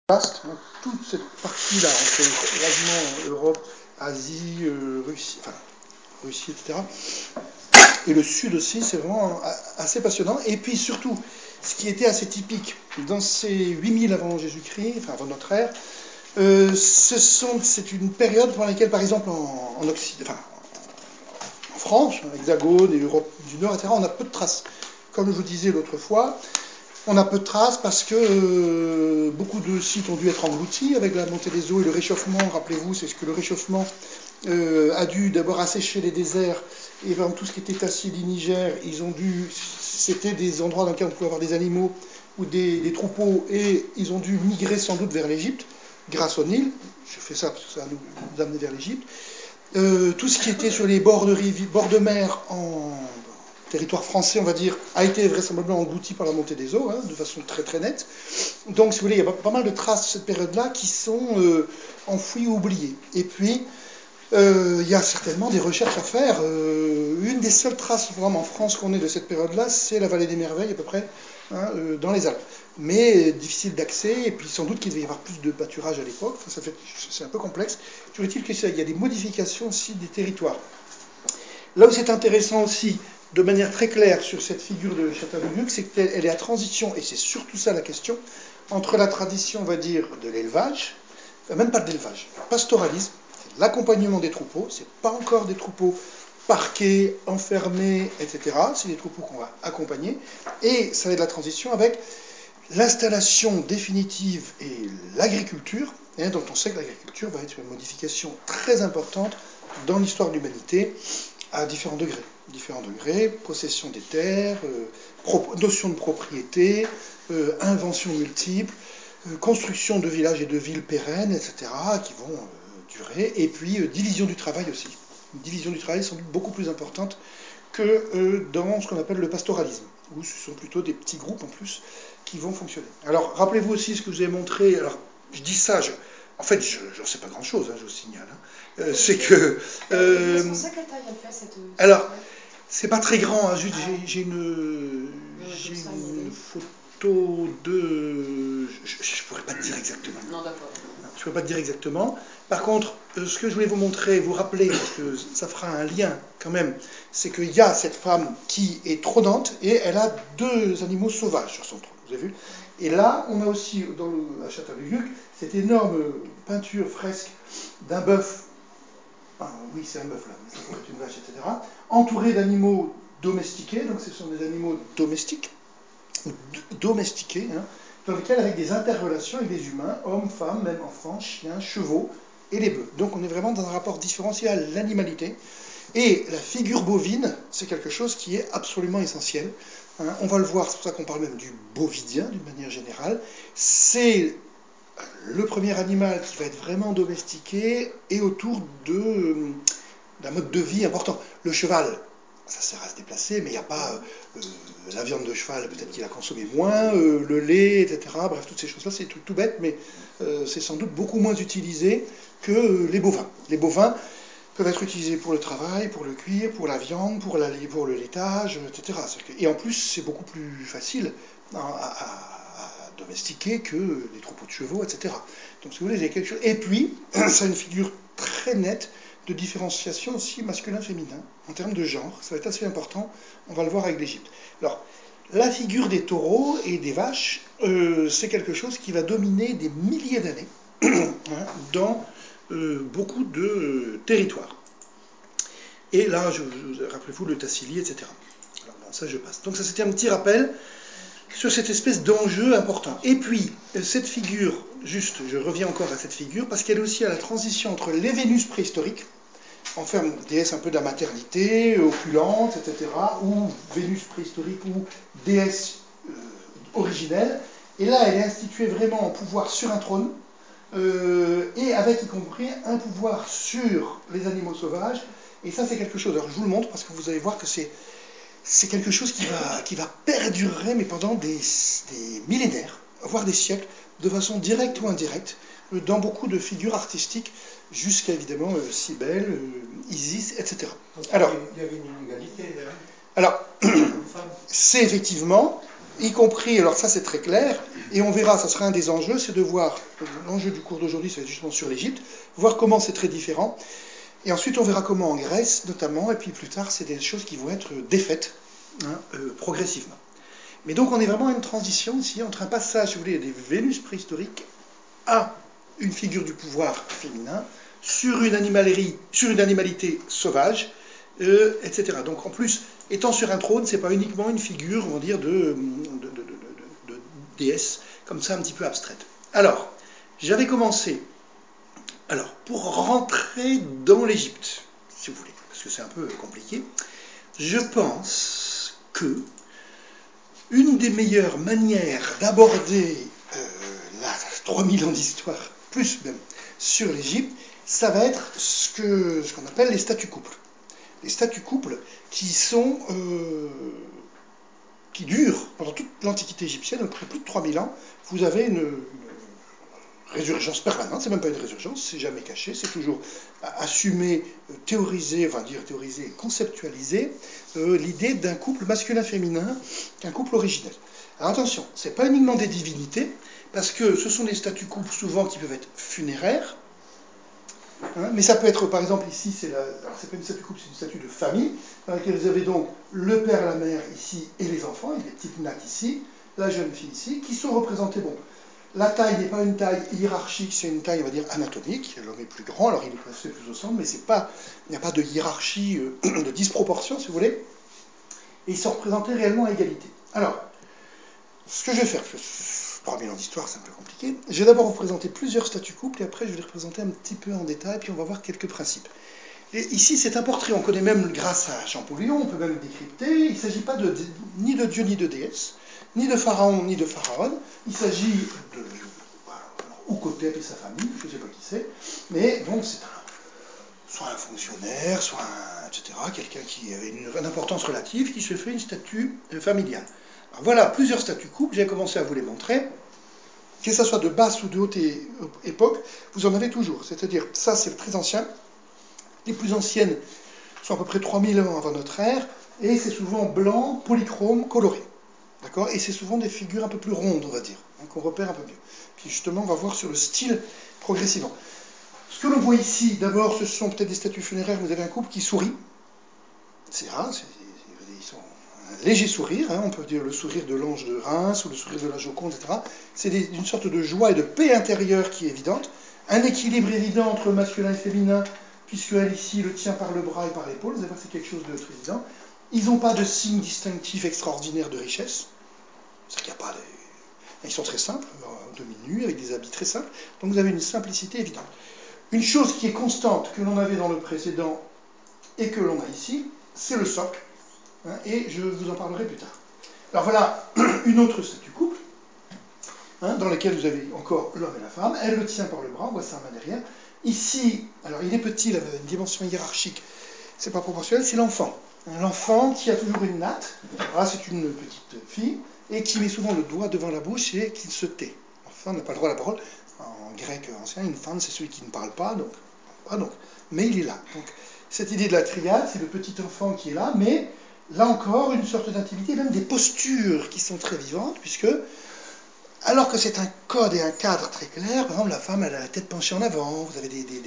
vaste, hein, toute cette partie-là, entre quasiment Europe, Asie, Russie, enfin Russie, etc. Et le Sud aussi, c'est vraiment assez passionnant. Et puis surtout, ce qui était assez typique dans ces 8000 avant Jésus-Christ, enfin avant notre ère, c'est une période pendant laquelle, par exemple, en Occident, enfin, en France, en Hexagone et Europe du Nord, etc., on a peu de traces. Comme je vous disais l'autre fois, on a peu de traces parce que beaucoup de sites ont dû être engloutis avec la montée des eaux et le réchauffement. Rappelez-vous, c'est ce que le réchauffement a dû d'abord assécher les déserts et vraiment tout ce qui était Tassili, Niger, c'était des endroits dans lesquels on pouvait avoir des animaux ou des troupeaux et ils ont dû migrer sans doute vers l'Égypte grâce au Nil. Je fais ça parce que ça nous amener vers l'Égypte. Tout ce qui était sur les bords de mer en territoire français, on va dire, a été vraisemblablement englouti par la montée des eaux, hein, de façon très très nette. Donc, si vous voulez, il y a pas mal de traces de cette période-là qui sont enfouies ou oubliées. Et puis, il y a certainement des recherches à faire. Une des seules traces vraiment en France qu'on ait de cette période-là, c'est la vallée des Merveilles, à peu près, hein, dans les Alpes. Mais difficile d'accès, et puis sans doute qu'il devait y avoir plus de pâturage à l'époque. Enfin, c'est un peu complexe. Toujours est-il qu'il y a des modifications aussi des territoires. Là où c'est intéressant aussi, de manière très claire sur cette figure de Châteauneuf, c'est qu'elle est à transition, et c'est surtout ça la question, entre la tradition, on va dire, de l'élevage, même pas de l'élevage, pastoralisme, l'accompagnement des troupeaux, c'est pas encore des troupeaux parqués, enfermés, etc. C'est des troupeaux qu'on va accompagner, et ça va être la transition avec l'installation définitive et l'agriculture, dont on sait que l'agriculture va être une modification très importante dans l'histoire de l'humanité, à différents degrés, possession des terres, notion de propriété, inventions multiples, construction de villages et de villes pérennes, etc., qui vont durer, et puis division du travail aussi. Une division du travail sans doute beaucoup plus importante que dans ce qu'on appelle le pastoralisme, où ce sont plutôt des petits groupes en plus qui vont fonctionner. Alors, rappelez-vous aussi ce que je vous ai montré, alors je dis ça, en fait, je n'en sais pas grand-chose, hein, je vous signale. Hein. C'est que... alors, c'est pas très grand, hein, juste j'ai une photo de... Je pourrais pas te dire exactement. Non, d'accord. Je ne peux pas te dire exactement. Par contre, ce que je voulais vous montrer, vous rappeler, parce que ça fera un lien quand même, c'est qu'il y a cette femme qui est trônante et elle a 2 animaux sauvages sur son trône. Vous avez vu? Et là, on a aussi, à Château-du-Luc, cette énorme peinture fresque d'un bœuf. Ah, oui, c'est un bœuf là, mais ça pourrait être une vache, etc. Entouré d'animaux domestiqués, donc ce sont des animaux domestiques, ou domestiqués, hein, dans lesquels avec des interrelations avec des humains, hommes, femmes, même enfants, chiens, chevaux et les bœufs. Donc on est vraiment dans un rapport différencié à l'animalité. Et la figure bovine, c'est quelque chose qui est absolument essentiel. Hein. On va le voir, c'est pour ça qu'on parle même du bovidien d'une manière générale. C'est le premier animal qui va être vraiment domestiqué et autour d'un mode de vie important. Le cheval, ça sert à se déplacer, mais il n'y a pas la viande de cheval, peut-être qu'il a consommé moins, le lait, etc. Bref, toutes ces choses-là, c'est des trucs tout bêtes, mais c'est sans doute beaucoup moins utilisé que les bovins. Les bovins peuvent être utilisés pour le travail, pour le cuir, pour la viande, pour le laitage, etc. Et en plus, c'est beaucoup plus facile à domestiquer que les troupeaux de chevaux, etc. Donc, si vous voulez, il y a quelque chose. Et puis, ça a une figure très nette de différenciation aussi masculin-féminin en termes de genre. Ça va être assez important. On va le voir avec l'Égypte. Alors, la figure des taureaux et des vaches, c'est quelque chose qui va dominer des milliers d'années hein, dans beaucoup de territoires. Et là, rappelez-vous le Tassili, etc. Alors bon, ça je passe. Donc ça c'était un petit rappel sur cette espèce d'enjeu important. Et puis, cette figure, juste, je reviens encore à cette figure, parce qu'elle est aussi à la transition entre les Vénus préhistoriques, enfin, déesse un peu de la maternité, opulente, etc., ou Vénus préhistorique, ou déesse originelle, et là, elle est instituée vraiment en pouvoir sur un trône, et avec y compris un pouvoir sur les animaux sauvages, et ça c'est quelque chose, alors je vous le montre parce que vous allez voir que c'est quelque chose qui va perdurer, mais pendant des millénaires, voire des siècles, de façon directe ou indirecte, dans beaucoup de figures artistiques, jusqu'à évidemment Cybèle, Isis, etc. Alors, il y avait une inégalité. Alors, c'est effectivement y compris, alors ça c'est très clair, et on verra, ça sera un des enjeux, c'est de voir, l'enjeu du cours d'aujourd'hui, c'est justement sur l'Égypte, voir comment c'est très différent, et ensuite on verra comment en Grèce notamment, et puis plus tard c'est des choses qui vont être défaites progressivement. Mais donc on est vraiment à une transition ici entre un passage, si vous voulez, des Vénus préhistoriques à une figure du pouvoir féminin sur une animalité sauvage, etc. Donc en plus, étant sur un trône, c'est pas uniquement une figure, on va dire, de déesse, comme ça un petit peu abstraite. Alors, j'avais commencé, pour rentrer dans l'Égypte, si vous voulez, parce que c'est un peu compliqué, je pense que une des meilleures manières d'aborder la 3000 ans d'histoire, plus même, sur l'Égypte, ça va être ce qu'on appelle les statuts couples. Les statuts couples qui durent pendant toute l'Antiquité égyptienne, après plus de 3000 ans. Vous avez une résurgence permanente, c'est même pas une résurgence, c'est jamais caché, c'est toujours assumé, théorisé, conceptualisé, l'idée d'un couple masculin-féminin, qu'un couple originel. Alors attention, c'est pas uniquement des divinités, parce que ce sont des statuts couples souvent qui peuvent être funéraires, mais ça peut être, par exemple, ici, alors c'est pas une statue couple, c'est une statue de famille, dans laquelle vous avez donc le père, la mère ici, et les enfants, il y a des petites nattes ici, la jeune fille ici, qui sont représentés, bon, la taille n'est pas une taille hiérarchique, c'est une taille, on va dire, anatomique, l'homme est plus grand, alors il est placé plus au centre, mais il n'y a pas de hiérarchie, de disproportion, si vous voulez, et ils sont représentés réellement à égalité. Alors, ce que je vais faire, 3000 ans d'histoire, c'est un peu compliqué. Je vais d'abord vous présenter plusieurs statuts couples et après je vais les représenter un petit peu en détail, puis on va voir quelques principes. Et ici, c'est un portrait, on connaît même grâce à Champollion, on peut même le décrypter. Il ne s'agit pas ni de dieu ni de déesse, ni de pharaon ni de pharaon. Il s'agit de Oukotep et sa famille, je ne sais pas qui c'est, mais donc c'est soit un fonctionnaire, soit etc., quelqu'un qui avait une importance relative, qui se fait une statue familiale. Alors voilà, plusieurs statuts couples, j'ai commencé à vous les montrer. Que ce soit de basse ou de haute époque, vous en avez toujours. C'est-à-dire, ça c'est très ancien. Les plus anciennes sont à peu près 3000 ans avant notre ère, et c'est souvent blanc, polychrome, coloré. D'accord? Et c'est souvent des figures un peu plus rondes, on va dire, qu'on repère un peu mieux. Puis justement, on va voir sur le style progressivement. Ce que l'on voit ici, d'abord, ce sont peut-être des statues funéraires, vous avez un couple qui sourit. C'est rare, ils sont un léger sourire, on peut dire le sourire de l'ange de Reims ou le sourire de la Joconde, etc. C'est une sorte de joie et de paix intérieure qui est évidente. Un équilibre évident entre masculin et féminin, puisque elle ici le tient par le bras et par l'épaule, vous allez voir que c'est quelque chose de très évident. Ils n'ont pas de signe distinctif extraordinaire de richesse. C'est-à-dire qu'il n'y a pas de... Ils sont très simples, demi-nus, avec des habits très simples. Donc vous avez une simplicité évidente. Une chose qui est constante, que l'on avait dans le précédent et que l'on a ici, c'est le socle. Et je vous en parlerai plus tard. Alors voilà une autre statue couple, dans laquelle vous avez encore l'homme et la femme. Elle le tient par le bras, on voit sa main derrière. Ici, alors il est petit, il a une dimension hiérarchique, c'est pas proportionnel, c'est l'enfant. L'enfant qui a toujours une natte, là c'est une petite fille, et qui met souvent le doigt devant la bouche et qui se tait. L'enfant n'a pas le droit à la parole. En grec ancien, une femme c'est celui qui ne parle pas, mais il est là. Donc cette idée de la triade, c'est le petit enfant qui est là, mais là encore, une sorte d'intimité, même des postures qui sont très vivantes, puisque, alors que c'est un code et un cadre très clair, par exemple, la femme, elle a la tête penchée en avant, vous avez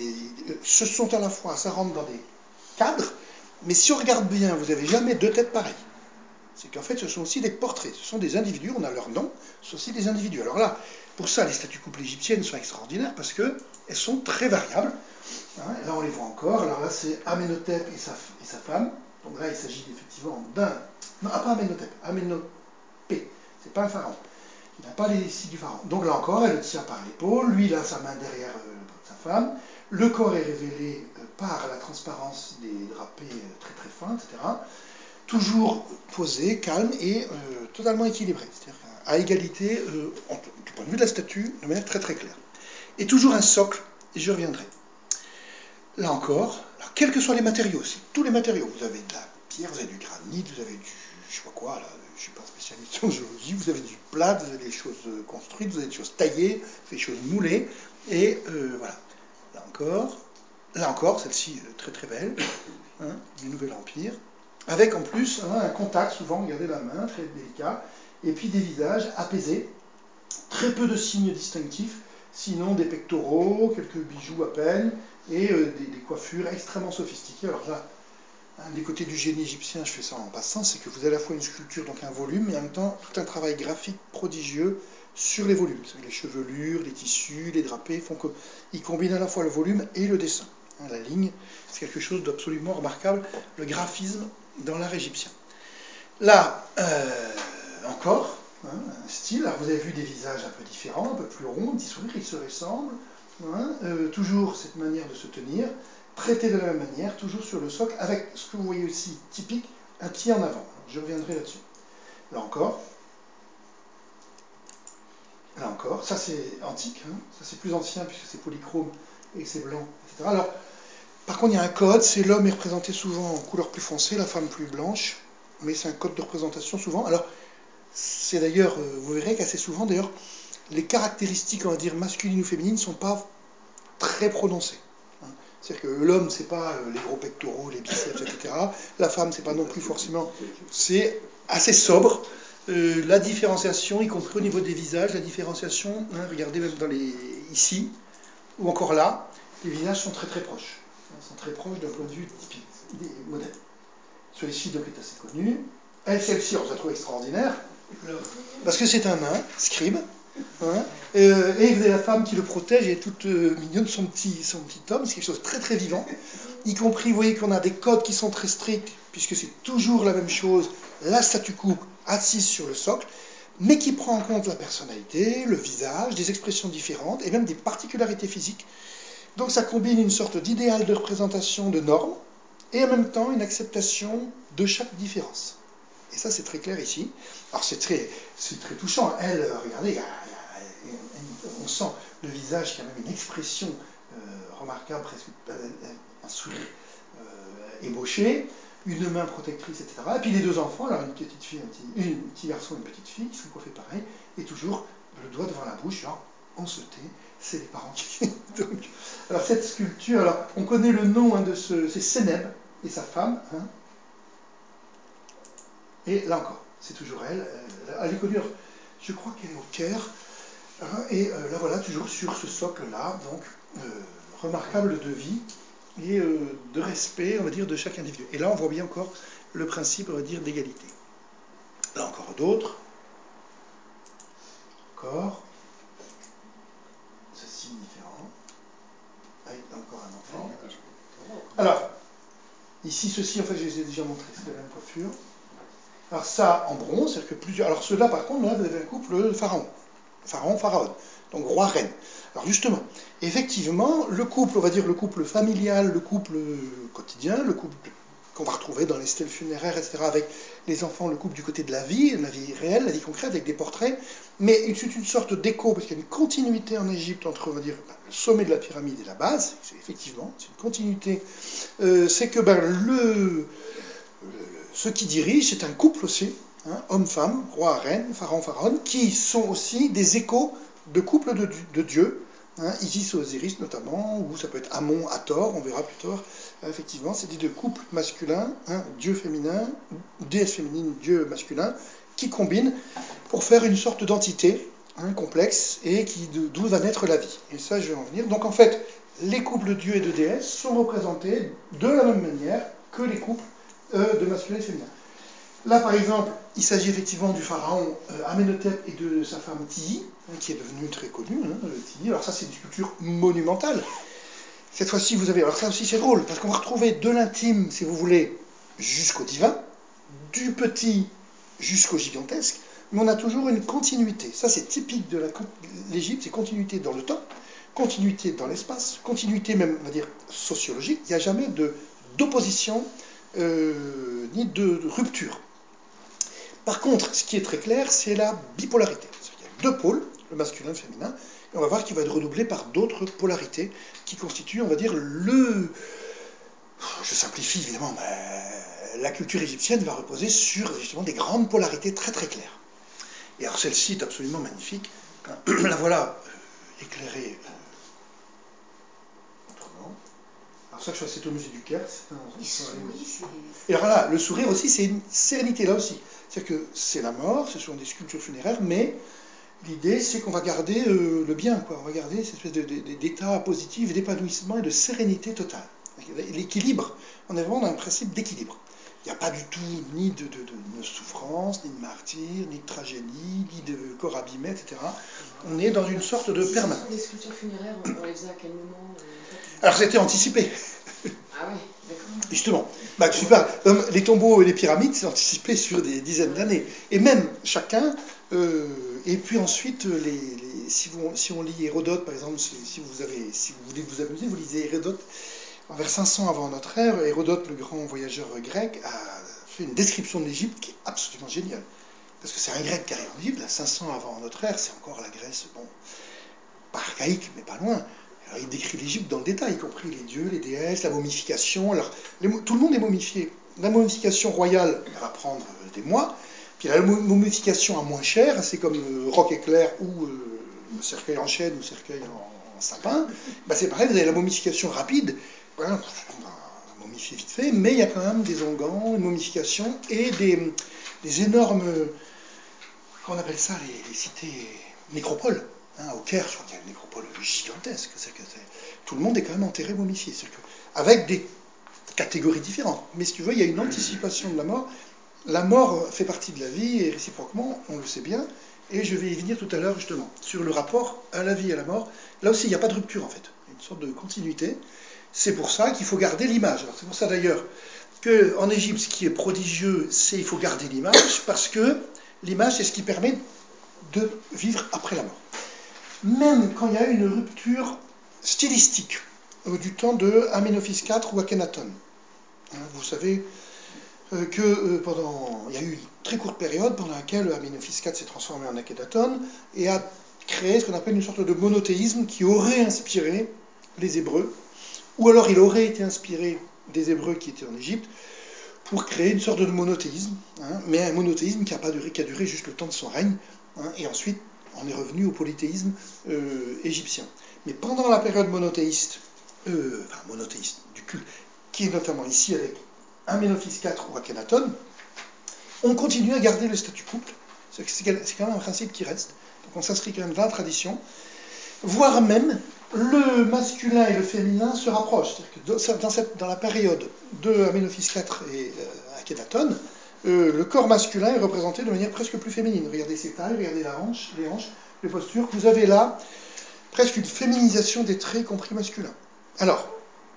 ce sont à la fois, ça rentre dans des cadres, mais si on regarde bien, vous n'avez jamais deux têtes pareilles. C'est qu'en fait, ce sont aussi des portraits, ce sont des individus, on a leur nom, ce sont aussi des individus. Alors là, pour ça, les statues couples égyptiennes sont extraordinaires, parce qu'elles sont très variables. Là, on les voit encore. Alors là, c'est Amenhotep et sa femme. Donc là, il s'agit effectivement d'un... Non, pas Amenhotep, Amenhotep. C'est pas un pharaon. Il n'a pas les signes du pharaon. Donc là encore, elle le tient par l'épaule. Lui, il a sa main derrière sa femme. Le corps est révélé par la transparence des drapés très très fins, etc. Toujours posé, calme et totalement équilibré. C'est-à-dire à égalité, du point de vue de la statue, de manière très très claire. Et toujours un socle, et j'y reviendrai. Là encore, alors, quels que soient les matériaux aussi, tous les matériaux, vous avez de la pierre, vous avez du granit, vous avez du, je sais pas quoi, là, je ne suis pas spécialiste en géologie, vous avez du plâtre, vous avez des choses construites, vous avez des choses taillées, des choses moulées, et voilà. Là encore, celle-ci très très belle, du Nouvel Empire, avec en plus un contact, souvent, regardez la main, très délicat, et puis des visages apaisés, très peu de signes distinctifs, sinon des pectoraux, quelques bijoux à peine, et des coiffures extrêmement sophistiquées. Alors là, un des côtés du génie égyptien, je fais ça en passant, c'est que vous avez à la fois une sculpture, donc un volume, et en même temps tout un travail graphique prodigieux sur les volumes. Les chevelures, les tissus, les drapés font qu'ils combinent à la fois le volume et le dessin. La ligne, c'est quelque chose d'absolument remarquable, le graphisme dans l'art égyptien. Là, encore, un style. Alors vous avez vu des visages un peu différents, un peu plus ronds, un petit sourire, ils se ressemblent. Toujours cette manière de se tenir, traité de la même manière, toujours sur le socle, avec ce que vous voyez aussi typique, un pied en avant. Je reviendrai là-dessus. Là encore, ça c'est antique, ça c'est plus ancien puisque c'est polychrome et c'est blanc, etc. Alors, par contre, il y a un code, c'est l'homme est représenté souvent en couleur plus foncée, la femme plus blanche, mais c'est un code de représentation souvent. Alors, c'est d'ailleurs, vous verrez qu'assez souvent, d'ailleurs, les caractéristiques, on va dire, masculines ou féminines ne sont pas très prononcées. C'est-à-dire que l'homme, c'est pas les gros pectoraux, les biceps, etc. La femme, c'est pas non plus forcément. C'est assez sobre. La différenciation, y compris au niveau des visages, la différenciation, regardez même ici, ou encore là, les visages sont très très proches. Ils sont très proches d'un point de vue typique des modèles. Celui-ci donc est assez connu. Celle-ci, on la trouve extraordinaire, parce que c'est un nain, scribe, et vous avez la femme qui le protège, elle est toute mignonne, son petit homme, c'est quelque chose de très très vivant, y compris, vous voyez qu'on a des codes qui sont très stricts, puisque c'est toujours la même chose, la statue coupe assise sur le socle, mais qui prend en compte la personnalité, le visage, des expressions différentes, et même des particularités physiques. Donc ça combine une sorte d'idéal de représentation de normes, et en même temps une acceptation de chaque différence. Et ça, c'est très clair ici. Alors, c'est très touchant. Elle, regardez, on sent le visage qui a même une expression remarquable, presque un sourire ébauché, une main protectrice, etc. Et puis les deux enfants, alors une petite fille, un petit garçon et une petite fille, qui sont coiffés pareil, et toujours le doigt devant la bouche, genre, on se tait, c'est les parents qui... Donc, alors, cette sculpture, alors, on connaît le nom de c'est Sénèbe et sa femme, et là encore, c'est toujours elle. Elle est connue, je crois qu'elle est au Caire. Et là voilà, toujours sur ce socle-là, donc remarquable de vie et de respect, on va dire, de chaque individu. Et là, on voit bien encore le principe, on va dire, d'égalité. Là encore d'autres. Encore. Ceci différent. Avec encore un enfant. Alors, ici, ceci, en fait, je les ai déjà montrés, c'est la même coiffure. Alors ça, en bronze, c'est-à-dire que plusieurs... Alors ceux-là, par contre, là, vous avez un couple pharaon. Pharaon, donc roi-reine. Alors justement, effectivement, le couple, on va dire le couple familial, le couple quotidien, le couple qu'on va retrouver dans les stèles funéraires, etc., avec les enfants, le couple du côté de la vie réelle, la vie concrète, avec des portraits, mais c'est une sorte d'écho, parce qu'il y a une continuité en Égypte entre, on va dire, le sommet de la pyramide et la base, effectivement, c'est une continuité, c'est que ceux qui dirigent, c'est un couple aussi, homme-femme, roi-reine, pharaon-pharaon, qui sont aussi des échos de couples de dieux, Isis et Osiris notamment, ou ça peut être Amon, Hathor, on verra plus tard, effectivement, c'est des deux couples masculins, dieu féminin, déesse féminine, dieu masculin, qui combinent pour faire une sorte d'entité complexe et d'où va naître la vie. Et ça, je vais en venir. Donc en fait, les couples de dieux et de déesses sont représentés de la même manière que les couples de masculin et féminin. Là, par exemple, il s'agit effectivement du pharaon Amenhotep et de sa femme Tiye, qui est devenue très connue, Tiye. Alors ça, c'est une sculpture monumentale. Cette fois-ci, vous avez... Alors ça aussi, c'est drôle, parce qu'on va retrouver de l'intime, si vous voulez, jusqu'au divin, du petit jusqu'au gigantesque, mais on a toujours une continuité. Ça, c'est typique de l'Égypte, c'est continuité dans le temps, continuité dans l'espace, continuité même, on va dire, sociologique. Il n'y a jamais d'opposition ni de rupture. Par contre, ce qui est très clair, c'est la bipolarité. Il y a deux pôles, le masculin et le féminin, et on va voir qu'il va être redoublé par d'autres polarités qui constituent, on va dire, je simplifie évidemment, mais la culture égyptienne va reposer sur justement des grandes polarités très très claires. Et alors celle-ci est absolument magnifique. La voilà éclairée autrement. Alors ça, je crois que c'est au musée du Caire. Il sourit, Et alors là, le sourire aussi, c'est une sérénité là aussi. C'est-à-dire que c'est la mort, ce sont des sculptures funéraires, mais l'idée, c'est qu'on va garder le bien, quoi. On va garder cette espèce d'état positif, d'épanouissement et de sérénité totale. L'équilibre, on est vraiment dans un principe d'équilibre. Il n'y a pas du tout ni de souffrance, ni de martyr, ni de tragédie, ni de corps abîmé, etc. On est dans une sorte de permanence. Ce sont des sculptures funéraires, on les faisait à quel moment Alors c'était anticipé. Ah oui, d'accord. Justement, je sais pas, les tombeaux et les pyramides, c'est anticipé sur des dizaines d'années. Et même chacun, et puis ensuite, si on lit Hérodote, par exemple, si vous voulez vous amuser, vous lisez Hérodote, vers 500 avant notre ère. Hérodote, le grand voyageur grec, a fait une description de l'Égypte qui est absolument géniale. Parce que c'est un grec qui arrive en Égypte, à 500 avant notre ère, c'est encore la Grèce, bon, pas archaïque, mais pas loin. Alors, il décrit l'Égypte dans le détail, y compris les dieux, les déesses, la momification. Alors, tout le monde est momifié. La momification royale, elle va prendre des mois. Puis la momification à moins cher, c'est comme roc éclair ou cercueil en chêne ou cercueil en sapin. C'est pareil, vous avez la momification rapide. Voilà, on va momifier vite fait, mais il y a quand même des onguents, une momification et des énormes, comment on appelle ça, les cités nécropoles. Au Caire, je crois qu'il y a une nécropole gigantesque. Tout le monde est quand même enterré, momifié. Avec des catégories différentes. Mais si tu veux, il y a une anticipation de la mort. La mort fait partie de la vie, et réciproquement, on le sait bien. Et je vais y venir tout à l'heure, justement, sur le rapport à la vie et à la mort. Là aussi, il n'y a pas de rupture, en fait. Il y a une sorte de continuité. C'est pour ça qu'il faut garder l'image. C'est pour ça, d'ailleurs, qu'en Égypte, ce qui est prodigieux, c'est qu'il faut garder l'image, parce que l'image, c'est ce qui permet de vivre après la mort. Même quand il y a une rupture stylistique du temps de Amenophis IV ou Akhenaton. Vous savez il y a eu une très courte période pendant laquelle Amenophis IV s'est transformé en Akhenaton et a créé ce qu'on appelle une sorte de monothéisme qui aurait inspiré les Hébreux, ou alors il aurait été inspiré des Hébreux qui étaient en Égypte, pour créer une sorte de monothéisme, mais un monothéisme qui a duré juste le temps de son règne, et ensuite on est revenu au polythéisme égyptien. Mais pendant la période monothéiste du culte, qui est notamment ici avec Amenophis IV ou Akhenaton, on continue à garder le statu quo. C'est quand même un principe qui reste. Donc on s'inscrit quand même dans la tradition, voire même le masculin et le féminin se rapprochent. C'est-à-dire que dans la période de Amenophis IV et Akhenaton, le corps masculin est représenté de manière presque plus féminine. Regardez ses tailles, regardez les hanches, les postures. Vous avez là presque une féminisation des traits, y compris masculins. Alors,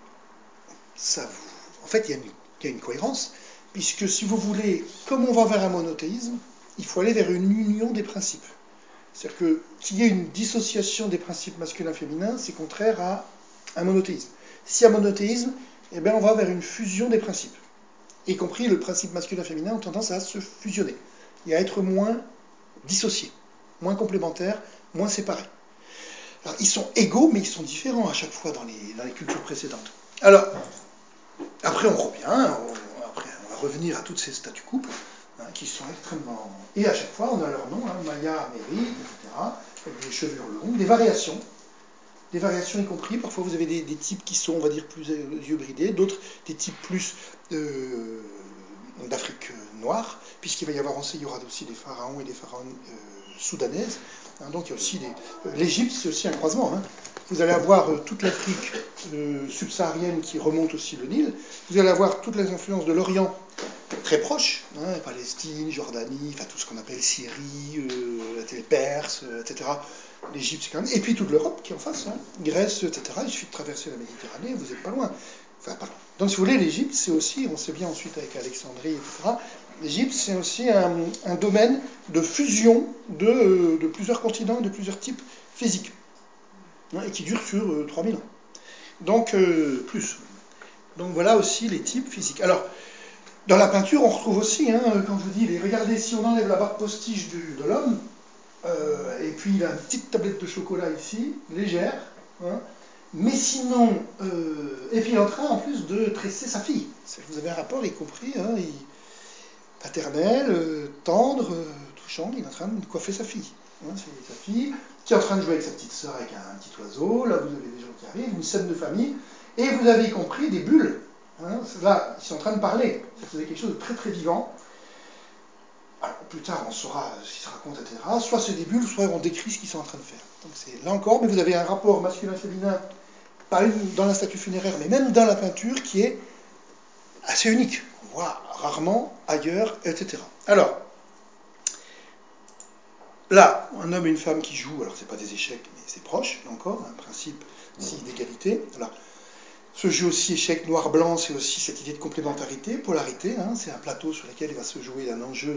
en fait, il y a une cohérence, puisque si vous voulez, comme on va vers un monothéisme, il faut aller vers une union des principes. C'est-à-dire qu'il y ait une dissociation des principes masculins-féminins, c'est contraire à un monothéisme. Si un monothéisme, on va vers une fusion des principes. Y compris le principe masculin-féminin ont tendance à se fusionner et à être moins dissociés, moins complémentaires, moins séparés. Alors, ils sont égaux, mais ils sont différents à chaque fois dans les cultures précédentes. Alors, après on revient, on va revenir à toutes ces statu quo, qui sont extrêmement... Et à chaque fois, on a leur nom, Maya, Mérite, etc., avec des chevelures longues, des variations y compris. Parfois, vous avez des types qui sont, on va dire, plus yeux bridés, d'autres des types plus d'Afrique noire, puisqu'il va y avoir aussi, il y aura aussi des pharaons et des pharaons soudanaises. Donc, il y a aussi l'Égypte, c'est aussi un croisement. Vous allez avoir toute l'Afrique subsaharienne qui remonte aussi le Nil. Vous allez avoir toutes les influences de l'Orient très proches, Palestine, Jordanie, tout ce qu'on appelle Syrie, les Perses, etc. L'Égypte, c'est quand même... Et puis toute l'Europe qui est en face, Grèce, etc. Il suffit de traverser la Méditerranée, vous n'êtes pas loin. Pas loin. Donc si vous voulez, l'Égypte, c'est aussi, on sait bien ensuite avec Alexandrie, etc., l'Égypte, c'est aussi un domaine de fusion de plusieurs continents, de plusieurs types physiques, et qui dure sur 3000 ans. Donc, plus. Donc voilà aussi les types physiques. Alors, dans la peinture, on retrouve aussi, quand je vous dis, regardez, si on enlève la barre postiche de l'homme, et puis il a une petite tablette de chocolat ici, légère, mais sinon, et puis il est en train en plus de tresser sa fille. Vous avez un rapport, y compris, paternel, tendre, touchant, il est en train de coiffer sa fille. C'est sa fille qui est en train de jouer avec sa petite sœur avec un petit oiseau. Là, vous avez des gens qui arrivent, une scène de famille. Et vous avez compris des bulles. Hein, là, ils sont en train de parler. C'est quelque chose de très très vivant. Alors, plus tard, on saura ce qu'ils se racontent, etc. Soit c'est des bulles, soit on décrit ce qu'ils sont en train de faire. Donc c'est là encore, mais vous avez un rapport masculin-féminin, pas dans la statue funéraire, mais même dans la peinture, qui est assez unique. On voit rarement ailleurs, etc. Alors, là, un homme et une femme qui jouent, alors c'est pas des échecs, mais c'est proche, là encore, un principe aussi d'égalité. Alors, ce jeu aussi échec noir-blanc, c'est aussi cette idée de complémentarité, polarité. Hein, c'est un plateau sur lequel il va se jouer un enjeu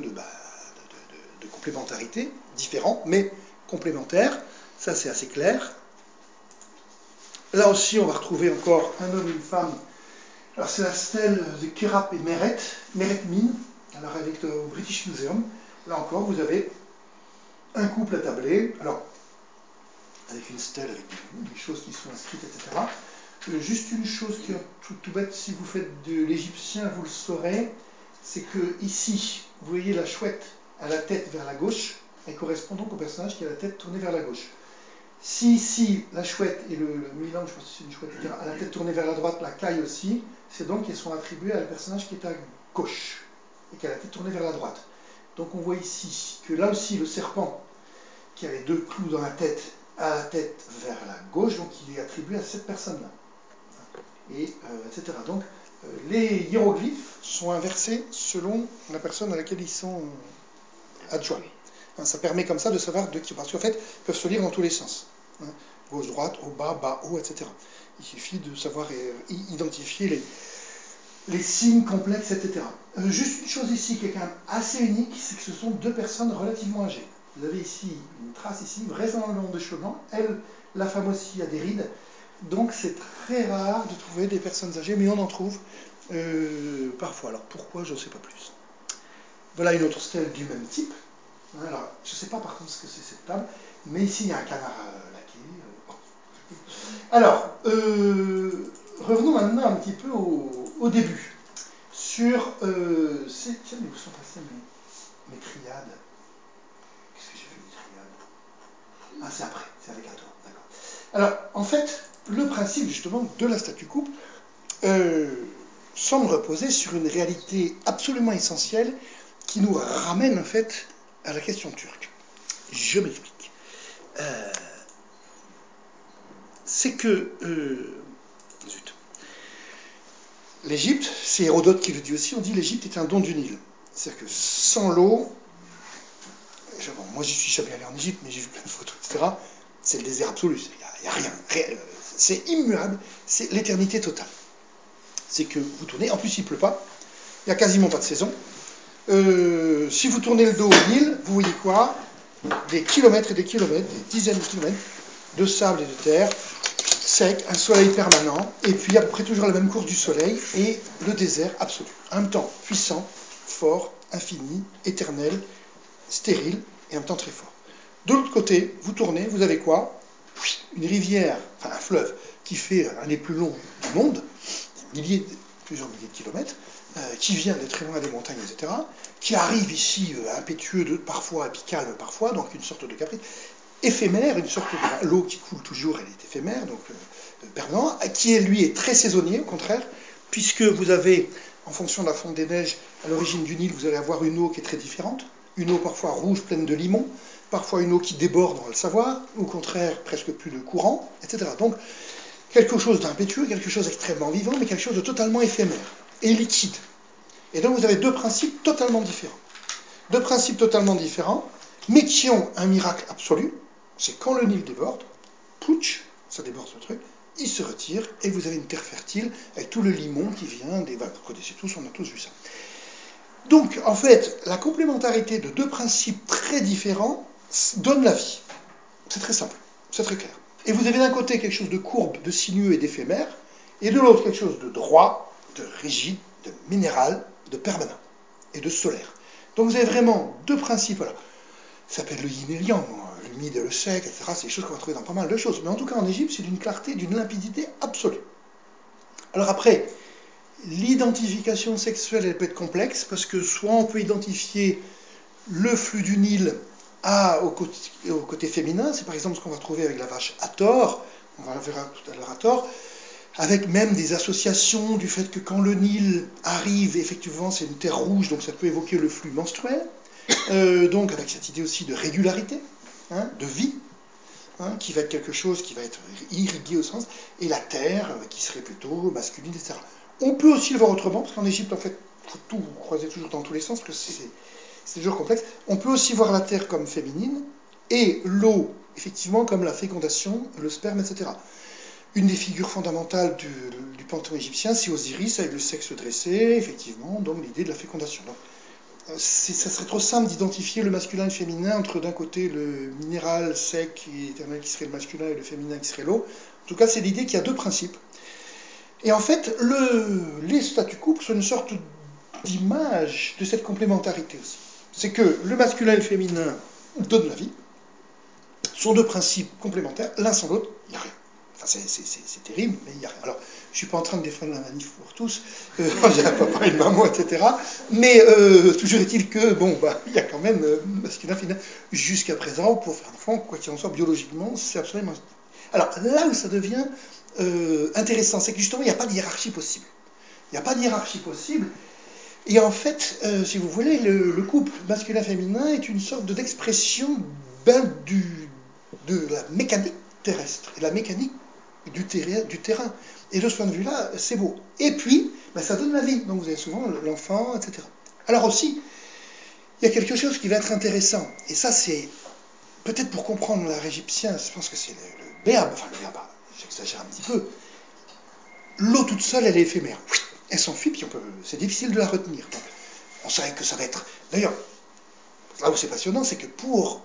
de complémentarité, différent, mais complémentaire. Ça, c'est assez clair. Là aussi, on va retrouver encore un homme et une femme. Alors, c'est la stèle de Kerap et Meret Min. Alors, elle est au British Museum. Là encore, vous avez un couple attablé. Alors, avec une stèle, avec des choses qui sont inscrites, etc. Juste une chose qui est tout bête, si vous faites de l'égyptien, vous le saurez, c'est que ici, vous voyez la chouette à la tête vers la gauche, elle correspond donc au personnage qui a la tête tournée vers la gauche. Si ici, la chouette et le Milan, je pense que c'est une chouette, à la tête tournée vers la droite, la caille aussi, c'est donc qu'elles sont attribuées à le personnage qui est à gauche et qui a la tête tournée vers la droite. Donc on voit ici que là aussi, le serpent, qui a les deux clous dans la tête, a la tête vers la gauche, donc il est attribué à cette personne-là. Et, etc. Donc, les hiéroglyphes sont inversés selon la personne à laquelle ils sont adjoints. Hein, ça permet comme ça de savoir de qui, parce qu'en fait, ils peuvent se lire dans tous les sens. Hein, gauche, droite, haut, bas, bas, haut, etc. Il suffit de savoir identifier les signes complexes, etc. Juste une chose ici qui est quand même assez unique, c'est que ce sont deux personnes relativement âgées. Vous avez ici une trace ici, vraisemblablement de cheveux blancs. Elle, la femme aussi, a des rides. Donc c'est très rare de trouver des personnes âgées, mais on en trouve parfois. Alors pourquoi, je ne sais pas plus. Voilà une autre stèle du même type. Alors, je ne sais pas par contre ce que c'est cette table, mais ici il y a un canard laqué. Alors, revenons maintenant un petit peu au début. Sur. Tiens, mais où sont passées mes triades? Qu'est-ce que j'ai fait des triades? Ah, c'est après, c'est avec Hathor, d'accord. Alors, en fait, le principe justement de la statue coupe semble reposer sur une réalité absolument essentielle qui nous ramène en fait à la question turque. Je m'explique. C'est que zut. L'Égypte, c'est Hérodote qui le dit aussi, on dit l'Égypte est un don du Nil. C'est-à-dire que sans l'eau, bon, moi j'y suis jamais allé en Égypte, mais j'ai vu plein de photos, etc. C'est le désert absolu, il n'y a rien, c'est immuable, c'est l'éternité totale. C'est que vous tournez, en plus il ne pleut pas, il n'y a quasiment pas de saison. Si vous tournez le dos au Nil, vous voyez quoi? Des kilomètres et des kilomètres, des dizaines de kilomètres de sable et de terre, sec, un soleil permanent, et puis à peu près toujours la même course du soleil, et le désert absolu. En même temps puissant, fort, infini, éternel, stérile, et en même temps très fort. De l'autre côté, vous tournez, vous avez quoi? Une rivière, enfin un fleuve, qui fait un des plus longs du monde, plusieurs milliers de kilomètres, qui vient de très loin des montagnes, etc., qui arrive ici impétueux, parfois, et puis calme parfois, donc une sorte de caprice, éphémère, une sorte de l'eau qui coule toujours, elle est éphémère, donc permanent, qui lui est très saisonnier, au contraire, puisque vous avez, en fonction de la fonte des neiges, à l'origine du Nil, vous allez avoir une eau qui est très différente, une eau parfois rouge, pleine de limon, parfois une eau qui déborde, on va le savoir, au contraire, presque plus de courant, etc. Donc, quelque chose d'impétueux, quelque chose d'extrêmement vivant, mais quelque chose de totalement éphémère et liquide. Et donc vous avez deux principes totalement différents. Deux principes totalement différents, mais qui ont un miracle absolu, c'est quand le Nil déborde, plouch, ça déborde ce truc, il se retire, et vous avez une terre fertile, avec tout le limon qui vient des vagues. Vous connaissez tous, on a tous vu ça. Donc, en fait, la complémentarité de deux principes très différents donne la vie. C'est très simple, c'est très clair. Et vous avez d'un côté quelque chose de courbe, de sinueux et d'éphémère, et de l'autre quelque chose de droit, de rigide, de minéral, de permanent et de solaire. Donc vous avez vraiment deux principes. Voilà. Ça s'appelle le yin et le yang, l'humide et le sec, etc. C'est des choses qu'on va trouver dans pas mal de choses. Mais en tout cas en Égypte, c'est d'une clarté, d'une limpidité absolue. Alors après, l'identification sexuelle, elle peut être complexe, parce que soit on peut identifier le flux du Nil au côté féminin, c'est par exemple ce qu'on va trouver avec la vache Hathor, on va le verra tout à l'heure Hathor, avec même des associations du fait que quand le Nil arrive, effectivement, c'est une terre rouge, donc ça peut évoquer le flux menstruel. Donc avec cette idée aussi de régularité, hein, de vie, hein, qui va être quelque chose qui va être irrigué au sens, et la terre qui serait plutôt masculine, etc. On peut aussi le voir autrement, parce qu'en Égypte, en fait, il faut tout croiser toujours dans tous les sens, parce que c'est toujours complexe. On peut aussi voir la terre comme féminine, et l'eau, effectivement, comme la fécondation, le sperme, etc. Une des figures fondamentales du panthéon égyptien, c'est Osiris, avec le sexe dressé, effectivement, donc l'idée de la fécondation. Donc, ça serait trop simple d'identifier le masculin et le féminin entre d'un côté le minéral sec et éternel qui serait le masculin et le féminin qui serait l'eau. En tout cas, c'est l'idée qu'il y a deux principes. Et en fait, les statu couples sont une sorte d'image de cette complémentarité aussi. C'est que le masculin et le féminin donnent la vie, sont deux principes complémentaires, l'un sans l'autre, il n'y a rien. Enfin, c'est terrible, mais il n'y a rien. Alors, je ne suis pas en train de défendre la manif pour tous, j'ai un papa et une maman, etc. Mais toujours est-il que, bon, il y a quand même masculin, féminin. Jusqu'à présent, pour faire un enfant, quoi qu'il en soit, biologiquement, c'est absolument. Alors, là où ça devient intéressant, c'est que justement, il n'y a pas de hiérarchie possible. Il n'y a pas de hiérarchie possible. Et en fait, si vous voulez, le couple masculin-féminin est une sorte d'expression de la mécanique terrestre et la mécanique du terrain. Et de ce point de vue-là, c'est beau. Et puis, ça donne la vie. Donc vous avez souvent l'enfant, etc. Alors aussi, il y a quelque chose qui va être intéressant. Et ça, c'est peut-être pour comprendre l'art égyptien, je pense que c'est le béaba, j'exagère un petit peu. L'eau toute seule, elle est éphémère. Elle s'enfuit, puis c'est difficile de la retenir. Donc, on sait que ça va être. D'ailleurs, là où c'est passionnant, c'est que pour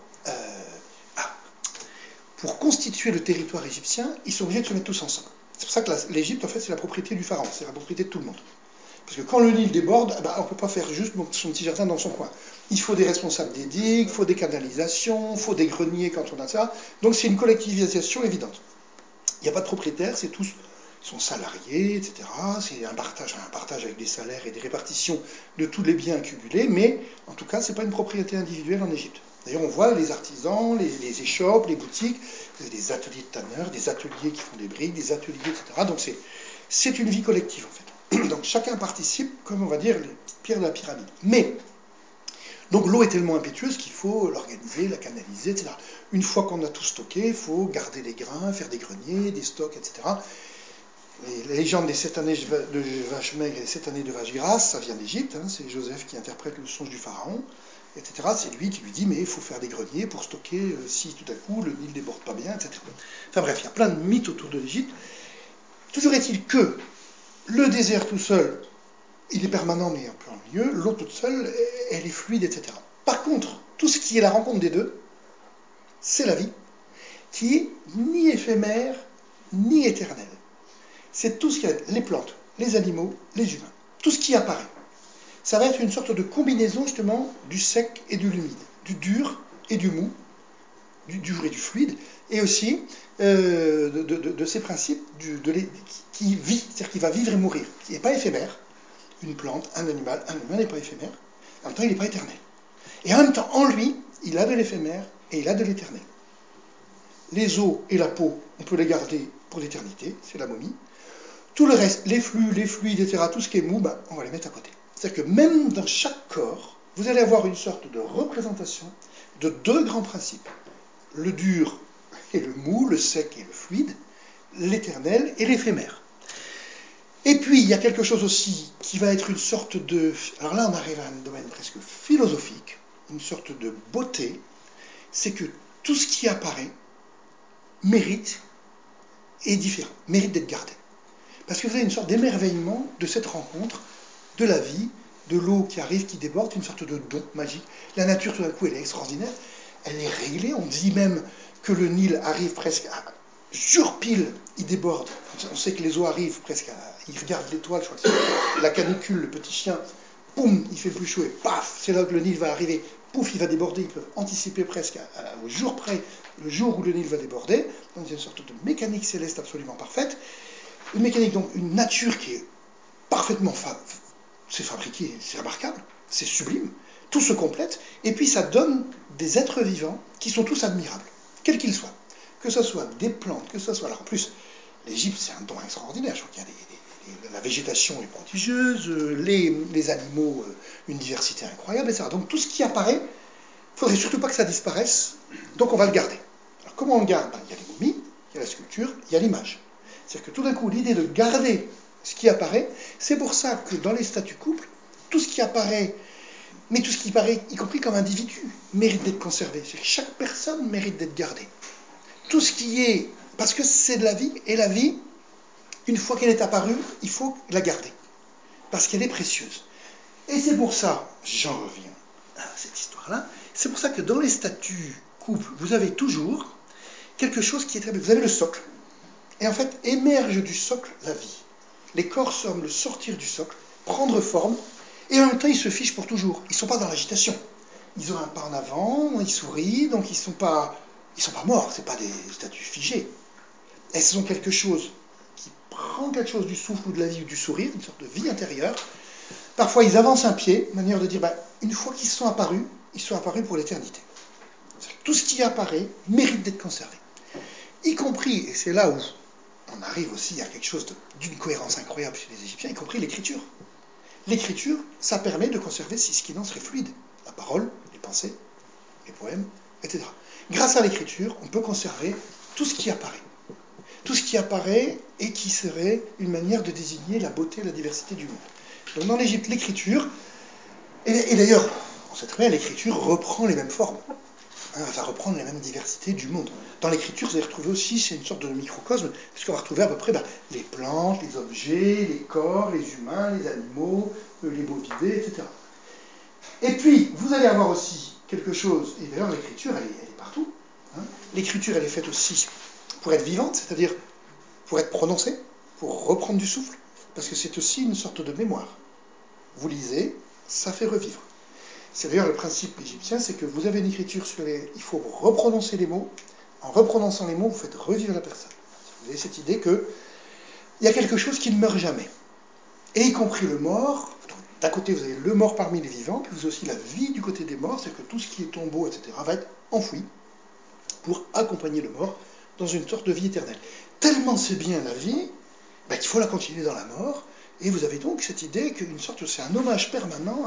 constituer le territoire égyptien, ils sont obligés de se mettre tous ensemble. C'est pour ça que l'Égypte, en fait, c'est la propriété du pharaon, c'est la propriété de tout le monde. Parce que quand le Nil déborde, on ne peut pas faire juste son petit jardin dans son coin. Il faut des responsables des digues, il faut des canalisations, il faut des greniers quand on a ça. Donc c'est une collectivisation évidente. Il n'y a pas de propriétaires, c'est tous, ils sont salariés, etc. C'est un partage avec des salaires et des répartitions de tous les biens accumulés, mais en tout cas, ce n'est pas une propriété individuelle en Égypte. D'ailleurs, on voit les artisans, les échoppes, les boutiques, des ateliers de tanneurs, des ateliers qui font des briques, des ateliers, etc. Donc c'est une vie collective, en fait. Donc chacun participe, comme on va dire, les pierres de la pyramide. Mais, donc l'eau est tellement impétueuse qu'il faut l'organiser, la canaliser, etc. Une fois qu'on a tout stocké, il faut garder les grains, faire des greniers, des stocks, etc. Les légendes des 7 années de vaches maigres et les 7 années de vaches grasses, ça vient d'Égypte, hein, c'est Joseph qui interprète le songe du pharaon, etc. C'est lui qui lui dit, mais il faut faire des greniers pour stocker si tout à coup le Nil ne déborde pas bien, etc. Enfin bref, il y a plein de mythes autour de l'Égypte. Toujours est-il que le désert tout seul, il est permanent mais un peu ennuyeux, l'eau toute seule, elle est fluide, etc. Par contre, tout ce qui est la rencontre des deux, c'est la vie, qui est ni éphémère, ni éternelle. C'est tout ce qui est les plantes, les animaux, les humains. Tout ce qui apparaît. Ça va être une sorte de combinaison justement du sec et de l'humide, du dur et du mou, du dur et du fluide, et aussi de ces principes qui vit, c'est-à-dire qui va vivre et mourir, qui n'est pas éphémère. Une plante, un humain n'est pas éphémère, en même temps il n'est pas éternel. Et en même temps, en lui, il a de l'éphémère et il a de l'éternel. Les os et la peau, on peut les garder pour l'éternité, c'est la momie. Tout le reste, les flux, les fluides, etc., tout ce qui est mou, on va les mettre à côté. C'est-à-dire que même dans chaque corps, vous allez avoir une sorte de représentation de deux grands principes. Le dur et le mou, le sec et le fluide, l'éternel et l'éphémère. Et puis, il y a quelque chose aussi qui va être une sorte de... Alors là, on arrive à un domaine presque philosophique, une sorte de beauté, c'est que tout ce qui apparaît mérite et est différent, mérite d'être gardé. Parce que vous avez une sorte d'émerveillement de cette rencontre, de la vie, de l'eau qui arrive, qui déborde, une sorte de don magique. La nature, tout d'un coup, elle est extraordinaire, elle est réglée. On dit même que le Nil arrive presque à jour pile, il déborde. On sait que les eaux arrivent presque à... Ils regardent l'étoile, je crois que c'est la canicule, le petit chien, poum, il fait plus chaud et paf, c'est là que le Nil va arriver, pouf, il va déborder. Ils peuvent anticiper presque au jour près le jour où le Nil va déborder. Donc il y a une sorte de mécanique céleste absolument parfaite. Une mécanique, donc une nature qui est parfaitement c'est fabriqué, c'est remarquable, c'est sublime, tout se complète, et puis ça donne des êtres vivants qui sont tous admirables, quels qu'ils soient. Que ce soit des plantes, que ce soit... Alors en plus, L'Égypte, c'est un don extraordinaire. Je crois qu'il y a la végétation est prodigieuse, les animaux, une diversité incroyable, etc. Donc tout ce qui apparaît, il ne faudrait surtout pas que ça disparaisse, donc on va le garder. Alors comment on le garde? Il y a les momies, il y a la sculpture, il y a l'image. C'est-à-dire que tout d'un coup, l'idée de garder ce qui apparaît, c'est pour ça que dans les statues couples, tout ce qui apparaît, mais tout ce qui paraît, y compris comme individu, mérite d'être conservé. C'est-à-dire que chaque personne mérite d'être gardée. Tout ce qui est, parce que c'est de la vie, et la vie, une fois qu'elle est apparue, il faut la garder, parce qu'elle est précieuse. Et c'est pour ça, j'en reviens à cette histoire-là, c'est pour ça que dans les statues couples, vous avez toujours quelque chose qui est très bien. Vous avez le socle, et en fait, émerge du socle la vie. Les corps semblent sortir du socle, prendre forme, et en même temps, ils se fichent pour toujours. Ils ne sont pas dans l'agitation. Ils ont un pas en avant, ils sourient, donc ils ne sont pas morts, ce ne sont pas des statues figées. Elles sont quelque chose qui prend quelque chose du souffle ou de la vie ou du sourire, une sorte de vie intérieure. Parfois, ils avancent un pied, manière de dire, une fois qu'ils sont apparus pour l'éternité. Tout ce qui apparaît mérite d'être conservé. Y compris, et c'est là où on arrive aussi à quelque chose d'une cohérence incroyable chez les Égyptiens, y compris l'écriture. L'écriture, ça permet de conserver ce qui serait fluide. La parole, les pensées, les poèmes, etc. Grâce à l'écriture, on peut conserver tout ce qui apparaît. Tout ce qui apparaît et qui serait une manière de désigner la beauté et la diversité du monde. Donc dans l'Égypte, l'écriture, et d'ailleurs, on sait très bien, l'écriture reprend les mêmes formes. Elle va reprendre les mêmes diversités du monde. Dans l'écriture, vous allez retrouver aussi, c'est une sorte de microcosme, puisqu'on va retrouver à peu près les plantes, les objets, les corps, les humains, les animaux, les bovidés, etc. Et puis, vous allez avoir aussi quelque chose, et d'ailleurs l'écriture, elle est partout. L'écriture, elle est faite aussi pour être vivante, c'est-à-dire pour être prononcée, pour reprendre du souffle, parce que c'est aussi une sorte de mémoire. Vous lisez, ça fait revivre. C'est d'ailleurs le principe égyptien, c'est que vous avez une écriture il faut reprononcer les mots. En reprononçant les mots, vous faites revivre la personne. Vous avez cette idée qu'il y a quelque chose qui ne meurt jamais. Et y compris le mort. D'un côté, vous avez le mort parmi les vivants, puis vous avez aussi la vie du côté des morts, c'est que tout ce qui est tombeau, etc., va être enfoui pour accompagner le mort dans une sorte de vie éternelle. Tellement c'est bien la vie, qu'il faut la continuer dans la mort, et vous avez donc cette idée qu'une sorte, c'est un hommage permanent,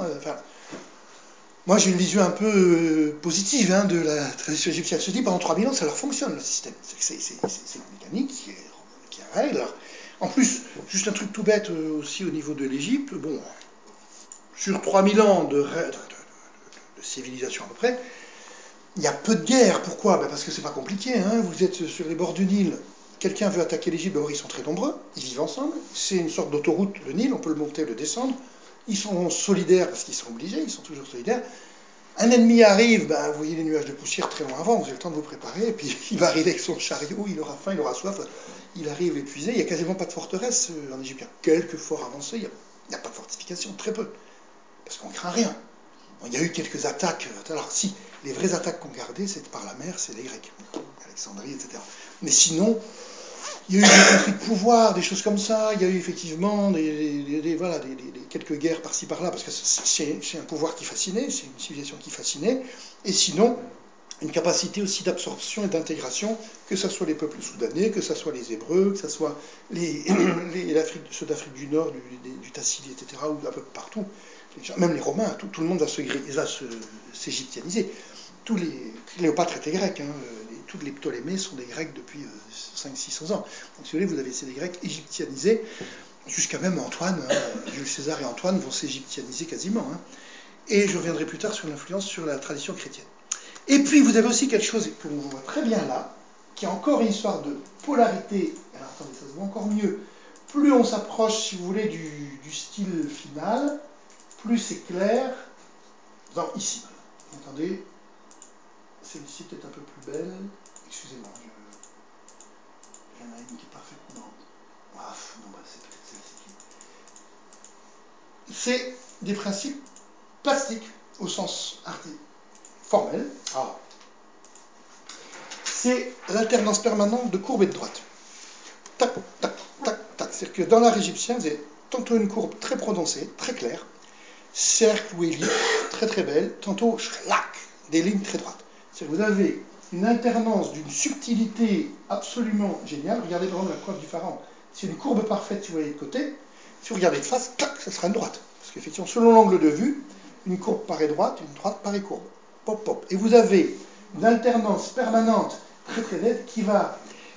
moi j'ai une vision un peu positive de la tradition égyptienne. Je me dis, pendant 3000 ans, ça leur fonctionne le système. C'est une mécanique qui est règle. En plus, juste un truc tout bête aussi au niveau de l'Égypte, sur 3000 ans de civilisation à peu près, il y a peu de guerres. Pourquoi? Parce que c'est pas compliqué. Vous êtes sur les bords du Nil, quelqu'un veut attaquer l'Égypte, d'abord ils sont très nombreux, ils vivent ensemble, c'est une sorte d'autoroute, le Nil, on peut le monter, le descendre, ils sont solidaires parce qu'ils sont obligés, ils sont toujours solidaires. Un ennemi arrive, vous voyez les nuages de poussière très loin avant, vous avez le temps de vous préparer, et puis il va arriver avec son chariot, il aura faim, il aura soif, il arrive épuisé, il n'y a quasiment pas de forteresse en Égypte. Il y a quelques forts avancés, il n'y a pas de fortification, très peu, parce qu'on ne craint rien. Il y a eu quelques attaques, alors si, les vraies attaques qu'on gardait, c'est par la mer, c'est les Grecs, Alexandrie, etc. Mais sinon, il y a eu des conflits de pouvoir, des choses comme ça, il y a eu effectivement quelques guerres par-ci par-là, parce que c'est un pouvoir qui fascinait, c'est une civilisation qui fascinait, et sinon, une capacité aussi d'absorption et d'intégration, que ce soit les peuples soudanais, que ce soit les Hébreux, que ce soit ceux d'Afrique du Nord, du Tassili, etc., ou un peu partout, même les Romains, tout le monde va s'égyptianiser. Cléopâtre était grec, tous les Ptolémées sont des Grecs depuis 500-600 ans. Donc si vous voulez, c'est des Grecs égyptianisés, jusqu'à même Antoine, Jules César et Antoine vont s'égyptianiser quasiment. Et je reviendrai plus tard sur l'influence sur la tradition chrétienne. Et puis vous avez aussi quelque chose que l'on voit très bien là, qui est encore une histoire de polarité. Alors attendez, ça se voit encore mieux. Plus on s'approche, si vous voulez, du style final, plus c'est clair. Ici, vous entendez? Celle-ci peut-être un peu plus belle. Excusez-moi, il y en a une qui est parfaitement. C'est peut-être celle-ci. C'est des principes plastiques au sens formel. C'est l'alternance permanente de courbe et de droite. Tac, tac, tac, tac. C'est-à-dire que dans l'art égyptien, vous avez tantôt une courbe très prononcée, très claire, cercle ou ellipse, très très belle, tantôt schlac, des lignes très droites. C'est-à-dire que vous avez une alternance d'une subtilité absolument géniale. Regardez par exemple la coiffe du pharaon. C'est une courbe parfaite si vous voyez de côté. Si vous regardez de face, clac, ça sera une droite. Parce qu'effectivement, selon l'angle de vue, une courbe paraît droite, une droite paraît courbe. Pop, pop. Et vous avez une alternance permanente très très nette qui va...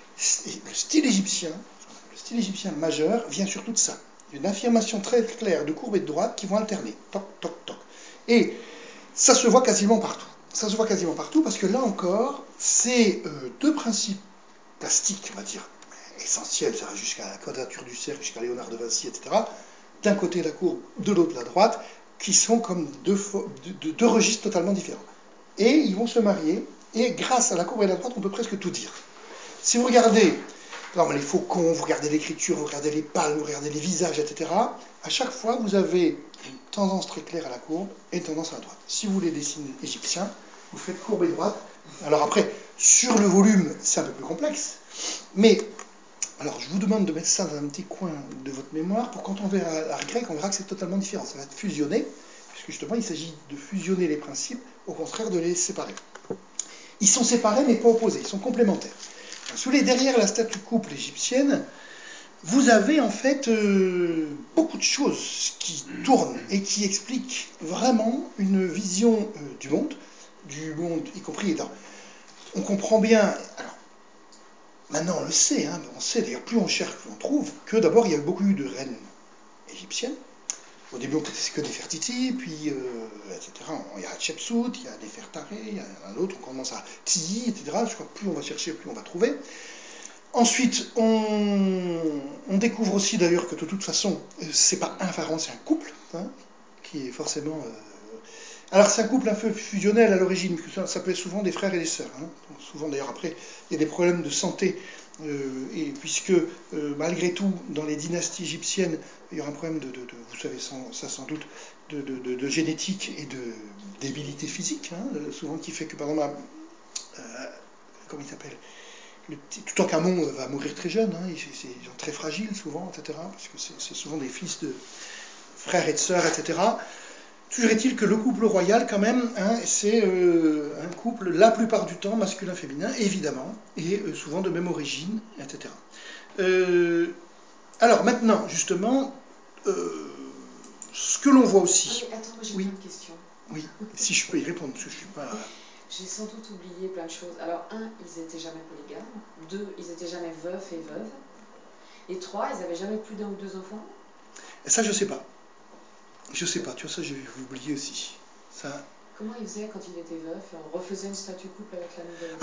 Le style égyptien majeur vient surtout de ça. Une affirmation très claire de courbes et de droites qui vont alterner. Toc, toc, toc. Et ça se voit quasiment partout. Ça se voit quasiment partout parce que là encore, c'est deux principes plastiques, on va dire, essentiels, ça va jusqu'à la quadrature du cercle, jusqu'à Léonard de Vinci, etc. D'un côté la courbe, de l'autre la droite, qui sont comme deux registres totalement différents. Et ils vont se marier, et grâce à la courbe et la droite, on peut presque tout dire. Si vous regardez les faucons, vous regardez l'écriture, vous regardez les palmes, vous regardez les visages, etc., à chaque fois, vous avez une tendance très claire à la courbe et une tendance à la droite. Si vous voulez dessiner égyptien, vous faites courbe et droite. Alors après, sur le volume, c'est un peu plus complexe, mais alors je vous demande de mettre ça dans un petit coin de votre mémoire pour quand on verra l'art grec, on verra que c'est totalement différent. Ça va être fusionné, puisque justement, il s'agit de fusionner les principes, au contraire de les séparer. Ils sont séparés, mais pas opposés, ils sont complémentaires. Si vous voulez, derrière la statue couple égyptienne, vous avez en fait beaucoup de choses qui tournent et qui expliquent vraiment une vision du monde, y compris dans... On comprend bien, alors maintenant on le sait, hein, on sait d'ailleurs plus on cherche, plus on trouve, que d'abord il y a beaucoup eu de reines égyptiennes. Au début, c'est que Nefertiti, puis, etc. Il y a Hatshepsut, il y a Nefertari, il y en a d'autres, on commence à Tiyi, etc. Je crois que plus on va chercher, plus on va trouver. Ensuite, on découvre aussi d'ailleurs que de toute façon, c'est pas un pharaon, c'est un couple, hein, qui est forcément... Alors c'est un couple un peu fusionnel à l'origine, parce que ça peut être souvent des frères et des sœurs. Hein. Donc, souvent d'ailleurs après, il y a des problèmes de santé, et puisque malgré tout, dans les dynasties égyptiennes, il y aura un problème vous savez ça sans doute, de génétique et de débilité physique, hein, souvent qui fait que par exemple, comment il s'appelle, Toutankhamon va mourir très jeune, hein, c'est des gens très fragiles souvent, etc., parce que c'est souvent des fils de frères et de sœurs, etc. Toujours est-il que le couple royal, quand même, hein, c'est un couple, la plupart du temps, masculin-féminin, évidemment, et souvent de même origine, etc. Alors maintenant, justement, ce que l'on voit aussi... Ah, mais attends, moi j'ai oui. plein de questions. Oui, si je peux y répondre, parce que je ne suis pas... J'ai sans doute oublié plein de choses. Alors, 1, ils n'étaient jamais polygames. 2, ils n'étaient jamais veufs et veuves. Et 3, ils n'avaient jamais plus d'un ou deux enfants. Et ça, je ne sais pas. Je ne sais pas, tu vois, ça, j'ai oublié aussi. Ça... Comment ils faisaient quand il était veuf? On refaisait une statue couple avec la nouvelle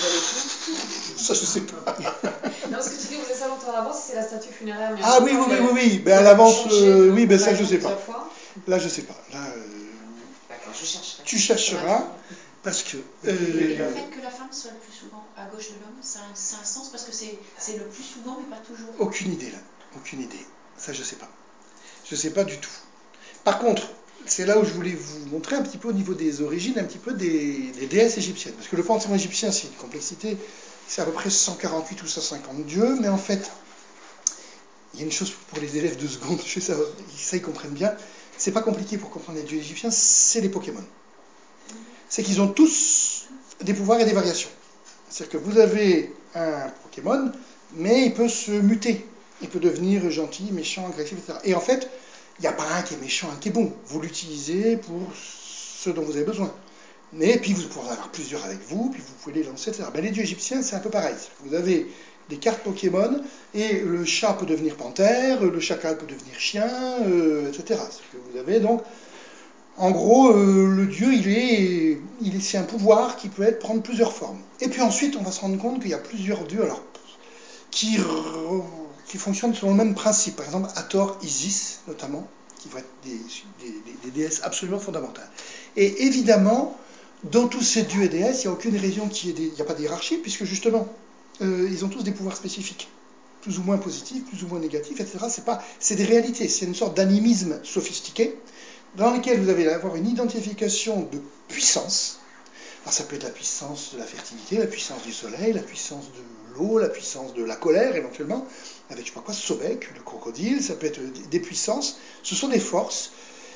épouse. Ça, je ne sais pas. Non, parce que tu dis on faisait ça longtemps à l'avance, c'est la statue funéraire. Mais ah oui, oui. Ben, à l'avance, oui, ben ça, je ne sais pas. Là, je ne sais pas. Là, d'accord, je chercherai. Tu chercheras, parce que... Et le fait que la femme soit le plus souvent à gauche de l'homme, ça a un sens parce que c'est le plus souvent, mais pas toujours. Aucune idée, là. Aucune idée. Ça, je ne sais pas. Je ne sais pas du tout. Par contre, c'est là où je voulais vous montrer un petit peu au niveau des origines, un petit peu des déesses égyptiennes. Parce que le panthéon égyptien, c'est une complexité, c'est à peu près 148 ou 150 dieux, mais en fait, il y a une chose pour les élèves de seconde, je sais ça ils comprennent bien, c'est pas compliqué pour comprendre les dieux égyptiens, c'est les Pokémon. C'est qu'ils ont tous des pouvoirs et des variations. C'est-à-dire que vous avez un Pokémon, mais il peut se muter. Il peut devenir gentil, méchant, agressif, etc. Et en fait, il n'y a pas un qui est méchant, un qui est bon. Vous l'utilisez pour ce dont vous avez besoin. Et puis vous pouvez en avoir plusieurs avec vous, puis vous pouvez les lancer, etc. Ben, les dieux égyptiens, c'est un peu pareil. Vous avez des cartes Pokémon, et le chat peut devenir panthère, le chacal peut devenir chien, etc. C'est que vous avez donc... En gros, le dieu, c'est un pouvoir qui peut prendre plusieurs formes. Et puis ensuite, on va se rendre compte qu'il y a plusieurs dieux alors, qui fonctionnent selon le même principe. Par exemple, Hathor, Isis, notamment, qui vont être des déesses absolument fondamentales. Et évidemment, dans tous ces dieux et déesses, il n'y a aucune raison il n'y a pas de hiérarchie, puisque justement, ils ont tous des pouvoirs spécifiques, plus ou moins positifs, plus ou moins négatifs, etc. C'est des réalités, c'est une sorte d'animisme sophistiqué, dans lequel vous allez avoir une identification de puissance. Alors ça peut être la puissance de la fertilité, la puissance du soleil, la puissance de l'eau, la puissance de la colère éventuellement, avec je sais pas quoi, Sobek, le crocodile, ça peut être des puissances. Ce sont des forces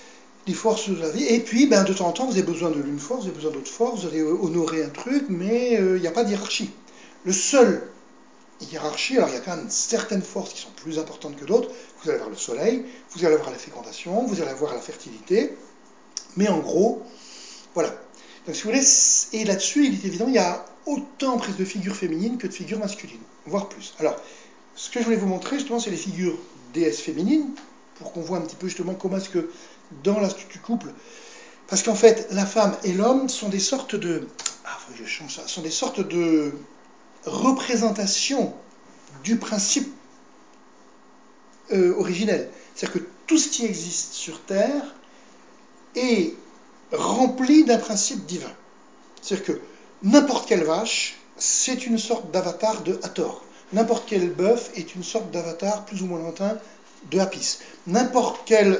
les forces de la vie. Et puis, ben, de temps en temps, vous avez besoin de l'une force, vous avez besoin d'autre force, vous allez honorer un truc, mais il n'y a pas de hiérarchie. Le seul hiérarchie, alors il y a quand même certaines forces qui sont plus importantes que d'autres. Vous allez avoir le soleil, vous allez avoir la fécondation, vous allez avoir la fertilité, mais en gros, voilà. Donc si vous voulez, et là-dessus, il est évident, il y a autant prise de figures féminines que de figures masculines, voire plus. Alors, ce que je voulais vous montrer, justement, c'est les figures déesses féminines, pour qu'on voit un petit peu justement comment est-ce que dans la structure du couple, parce qu'en fait, la femme et l'homme sont des sortes de, faut que je change ça, sont des sortes de représentations du principe originel. C'est-à-dire que tout ce qui existe sur Terre est rempli d'un principe divin. C'est-à-dire que n'importe quelle vache, c'est une sorte d'avatar de Hathor. N'importe quel bœuf est une sorte d'avatar plus ou moins lointain de Apis. N'importe quelle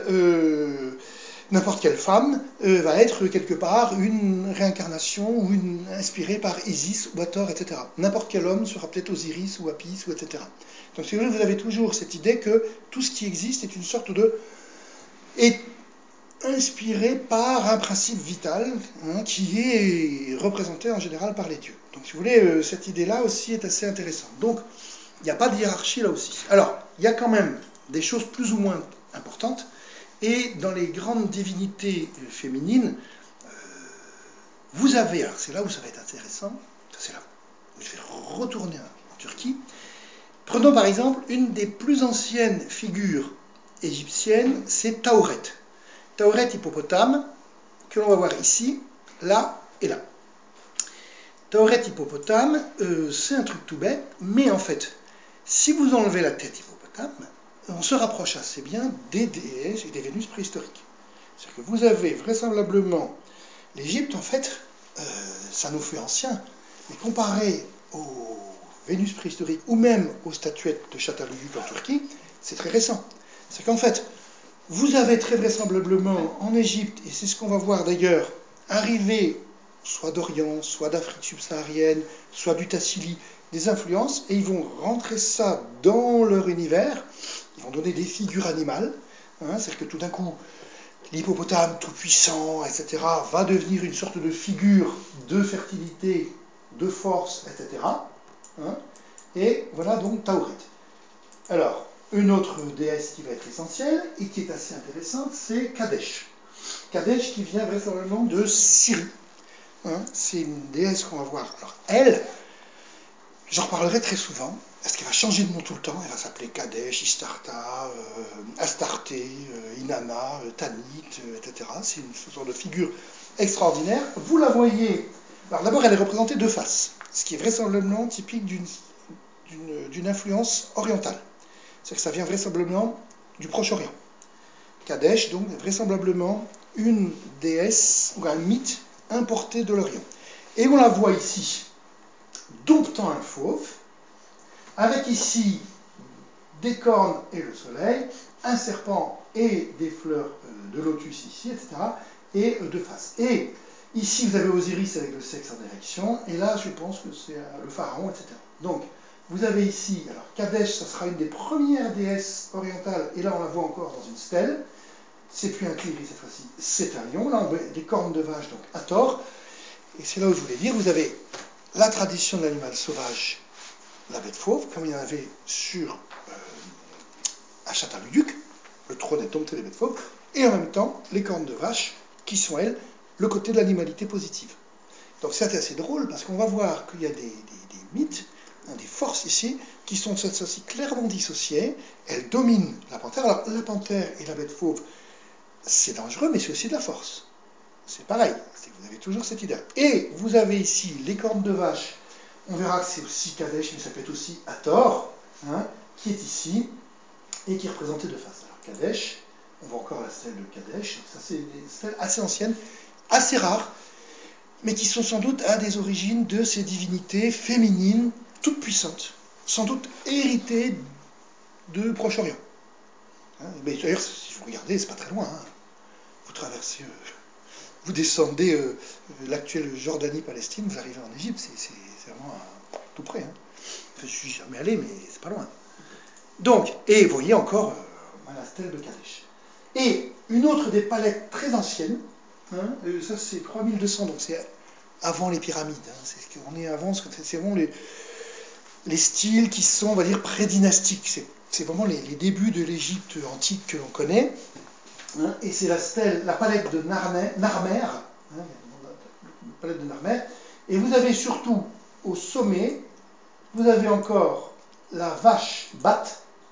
femme va être quelque part une réincarnation ou inspirée par Isis ou Hathor, etc. N'importe quel homme sera peut-être Osiris ou Apis, ou etc. Donc si vous avez toujours cette idée que tout ce qui existe est une sorte de... est inspiré par un principe vital qui est représenté en général par les dieux. Donc si vous voulez, cette idée-là aussi est assez intéressante. Donc il n'y a pas de hiérarchie là aussi. Alors, il y a quand même des choses plus ou moins importantes, et dans les grandes divinités féminines, vous avez, alors c'est là où ça va être intéressant, c'est là où je vais retourner en Turquie. Prenons par exemple une des plus anciennes figures égyptiennes, c'est Taouret. Taouret hippopotame, que l'on va voir ici, là et là. Taouret hippopotame, c'est un truc tout bête, mais en fait, si vous enlevez la tête hippopotame, on se rapproche assez bien des déesses et des Vénus préhistoriques. C'est-à-dire que vous avez vraisemblablement l'Égypte, en fait, ça nous fait ancien, mais comparé aux Vénus préhistoriques ou même aux statuettes de Çatalhöyük en Turquie, c'est très récent. C'est qu'en fait, vous avez très vraisemblablement en Égypte, et c'est ce qu'on va voir d'ailleurs, arriver soit d'Orient, soit d'Afrique subsaharienne, soit du Tassili, des influences, et ils vont rentrer ça dans leur univers, ils vont donner des figures animales, c'est-à-dire que tout d'un coup, l'hippopotame tout puissant, etc., va devenir une sorte de figure de fertilité, de force, etc. Et voilà donc Taouret. Alors, une autre déesse qui va être essentielle et qui est assez intéressante, c'est Kadesh. Kadesh qui vient vraisemblablement de Syrie. C'est une déesse qu'on va voir. Alors, elle, j'en reparlerai très souvent, parce qu'elle va changer de nom tout le temps. Elle va s'appeler Kadesh, Istarta, Astarté, Inanna, Tanit, etc. C'est une sorte de figure extraordinaire. Vous la voyez. Alors d'abord, elle est représentée de face, ce qui est vraisemblablement typique d'une influence orientale. C'est que ça vient vraisemblablement du Proche-Orient. Kadesh, donc, est vraisemblablement une déesse ou un mythe importé de l'Orient. Et on la voit ici, domptant un fauve, avec ici des cornes et le soleil, un serpent et des fleurs de lotus ici, etc., et de face. Et ici, vous avez Osiris avec le sexe en érection, et là, je pense que c'est le pharaon, etc. Donc, vous avez ici, alors Kadesh, ça sera une des premières déesses orientales, et là, on la voit encore dans une stèle. C'est plus un cléry cette fois-ci, c'est un lion. Là, on voit des cornes de vache, donc Hathor. Et c'est là où je voulais dire, vous avez la tradition de l'animal sauvage, la bête fauve, comme il y en avait à Çatalhöyük, le trône est dompté des bêtes fauves, et en même temps, les cornes de vache, qui sont, elles, le côté de l'animalité positive. Donc c'est assez drôle, parce qu'on va voir qu'il y a des mythes, des forces ici, qui sont cette fois-ci clairement dissociées. Elles dominent la panthère. Alors, la panthère et la bête fauve, c'est dangereux, mais c'est aussi de la force. C'est pareil, vous avez toujours cette idée. Et vous avez ici les cornes de vache. On verra que c'est aussi Kadesh, mais ça peut être aussi Hathor, qui est ici, et qui est représenté de face. Alors Kadesh, on voit encore la stèle de Kadesh, ça c'est des stèles assez anciennes, assez rares, mais qui sont sans doute à des origines de ces divinités féminines, toutes puissantes, sans doute héritées de Proche-Orient. Mais d'ailleurs, si vous regardez, c'est pas très loin. Vous traversez, vous descendez l'actuelle Jordanie-Palestine, vous arrivez en Égypte, c'est vraiment tout près. Je ne suis jamais allé, mais c'est pas loin. Donc, et vous voyez encore la stèle de Kadesh. Et une autre des palettes très anciennes, hein, ça c'est 3200, donc c'est avant les pyramides, hein, c'est ce qu'on est avant, c'est vraiment les styles qui sont, on va dire, pré-dynastiques. C'est vraiment les débuts de l'Égypte antique que l'on connaît. Hein, et c'est la palette de Narmer, hein, une palette de Narmer. Et vous avez surtout au sommet, vous avez encore la vache Bat.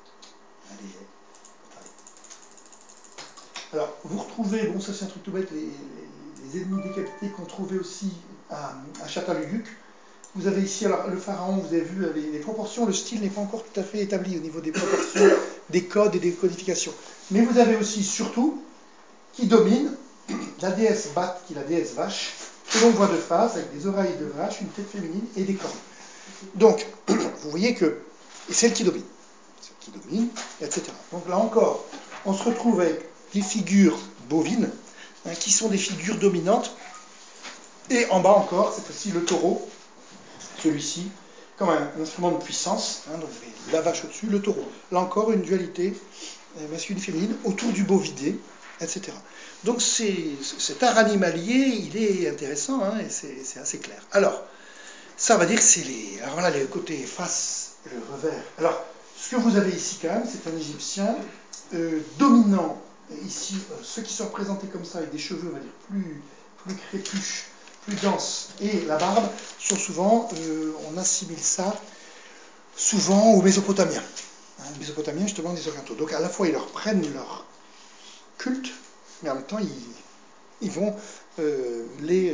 Alors, vous retrouvez, bon ça c'est un truc tout bête, les ennemis décapités qu'on trouvait aussi à Çatalhöyük. Vous avez ici alors le pharaon, vous avez vu les proportions, le style n'est pas encore tout à fait établi au niveau des proportions, des codes et des codifications. Mais vous avez aussi, surtout, qui domine la déesse Bat, qui est la déesse vache, que l'on voit de face, avec des oreilles de vache, une tête féminine et des cornes. Donc, vous voyez que c'est celle qui domine, etc. Donc là encore, on se retrouve avec des figures bovines, hein, qui sont des figures dominantes, et en bas encore, cette fois-ci, le taureau, celui-ci, comme un instrument de puissance, hein, donc la vache au-dessus, le taureau. Là encore, une dualité masculine-féminine autour du bovidé, etc. Donc cet art animalier, il est intéressant, hein, et c'est assez clair. Alors, ça va dire que c'est alors voilà, le côté face, le revers. Alors, ce que vous avez ici quand même, c'est un Égyptien dominant, ici, ceux qui sont représentés comme ça, avec des cheveux, on va dire, plus crépus, plus denses, et la barbe, sont souvent, on assimile ça souvent aux Mésopotamiens. Hein, les Mésopotamiens, justement, des Orientaux. Donc à la fois, ils leur prennent leur culte, mais en même temps, ils vont les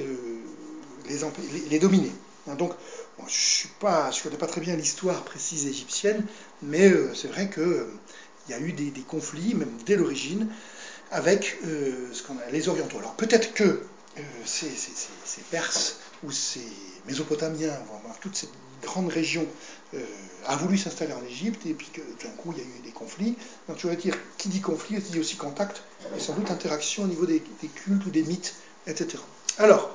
dominer. Hein, donc, bon, je ne connais pas très bien l'histoire précise égyptienne, mais c'est vrai qu'il y a eu des conflits, même dès l'origine, avec les Orientaux. Alors peut-être que ces Perses ou ces Mésopotamiens, voire toute cette grande région, a voulu s'installer en Égypte, et puis que d'un coup il y a eu des conflits. Donc tu vas dire, qui dit conflit, dit aussi contact, et sans doute interaction au niveau des cultes ou des mythes, etc. Alors,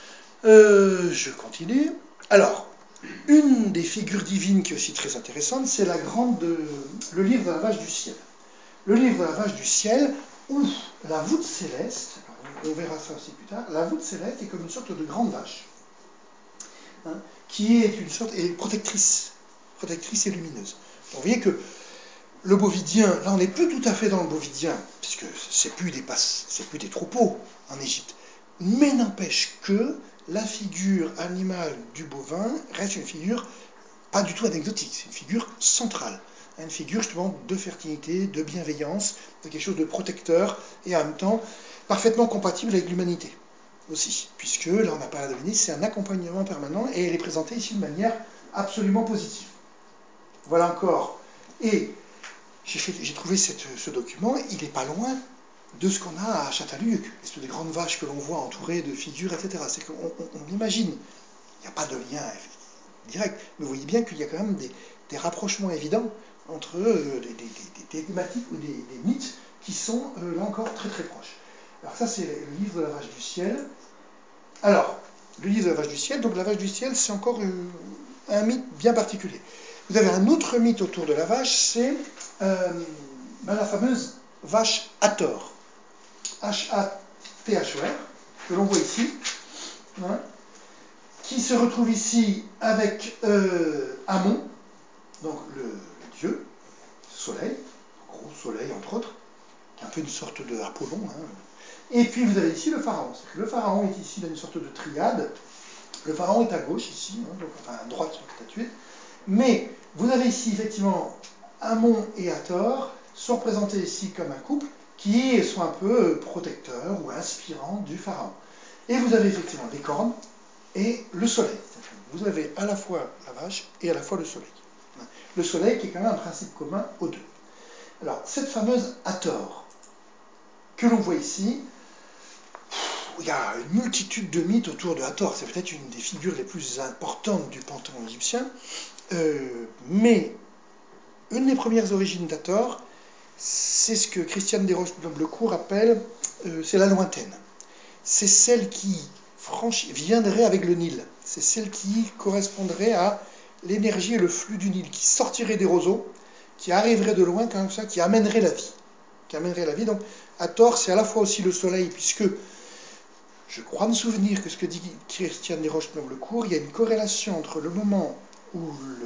je continue. Alors, une des figures divines qui est aussi très intéressante, c'est le livre de la vache du ciel. Le livre de la vache du ciel, où la voûte céleste, on verra ça aussi plus tard, la voûte céleste est comme une sorte de grande vache, hein, qui est une sorte, et protectrice et lumineuse. Donc, vous voyez que le bovidien, là on n'est plus tout à fait dans le bovidien, puisque c'est plus des troupeaux en Égypte, mais n'empêche que la figure animale du bovin reste une figure pas du tout anecdotique, c'est une figure centrale. Une figure justement de fertilité, de bienveillance, de quelque chose de protecteur, et en même temps parfaitement compatible avec l'humanité aussi, puisque là on n'a pas à deviner, c'est un accompagnement permanent, et elle est présentée ici de manière absolument positive. Voilà encore. Et j'ai trouvé ce document, il n'est pas loin de ce qu'on a à Çatalhöyük, l'espèce de grandes vaches que l'on voit entourées de figures, etc. C'est qu'on imagine, il n'y a pas de lien direct, mais vous voyez bien qu'il y a quand même des rapprochements évidents entre des thématiques ou des mythes qui sont là encore très très proches. Alors ça c'est le livre de la vache du ciel. Alors, le livre de la vache du ciel, donc la vache du ciel c'est encore un mythe bien particulier. Vous avez un autre mythe autour de la vache, c'est la fameuse vache Hathor, H-A-T-H-O-R, que l'on voit ici, hein, qui se retrouve ici avec Amon, donc le dieu, soleil, gros soleil entre autres, qui est un peu une sorte de Apollon. Hein. Et puis vous avez ici le pharaon. Le pharaon est ici dans une sorte de triade. Le pharaon est à gauche ici, hein, donc, enfin à droite sur la statue. Mais vous avez ici effectivement Amon et Hathor sont présentés ici comme un couple qui sont un peu protecteurs ou inspirants du pharaon. Et vous avez effectivement des cornes et le soleil. Vous avez à la fois la vache et à la fois le soleil. Le soleil qui est quand même un principe commun aux deux. Alors, cette fameuse Hathor que l'on voit ici, il y a une multitude de mythes autour de Hathor. C'est peut-être une des figures les plus importantes du panthéon égyptien. Mais une des premières origines d'Hathor, c'est ce que Christiane Desroches-Blecourt appelle, c'est la lointaine. C'est celle qui viendrait avec le Nil. C'est celle qui correspondrait à l'énergie et le flux du Nil, qui sortirait des roseaux, qui arriverait de loin comme ça, qui amènerait la vie. qui amènerait la vie. Donc, Hathor, c'est à la fois aussi le soleil, puisque je crois me souvenir que ce que dit Christian Desroches Noblecourt, il y a une corrélation entre le moment où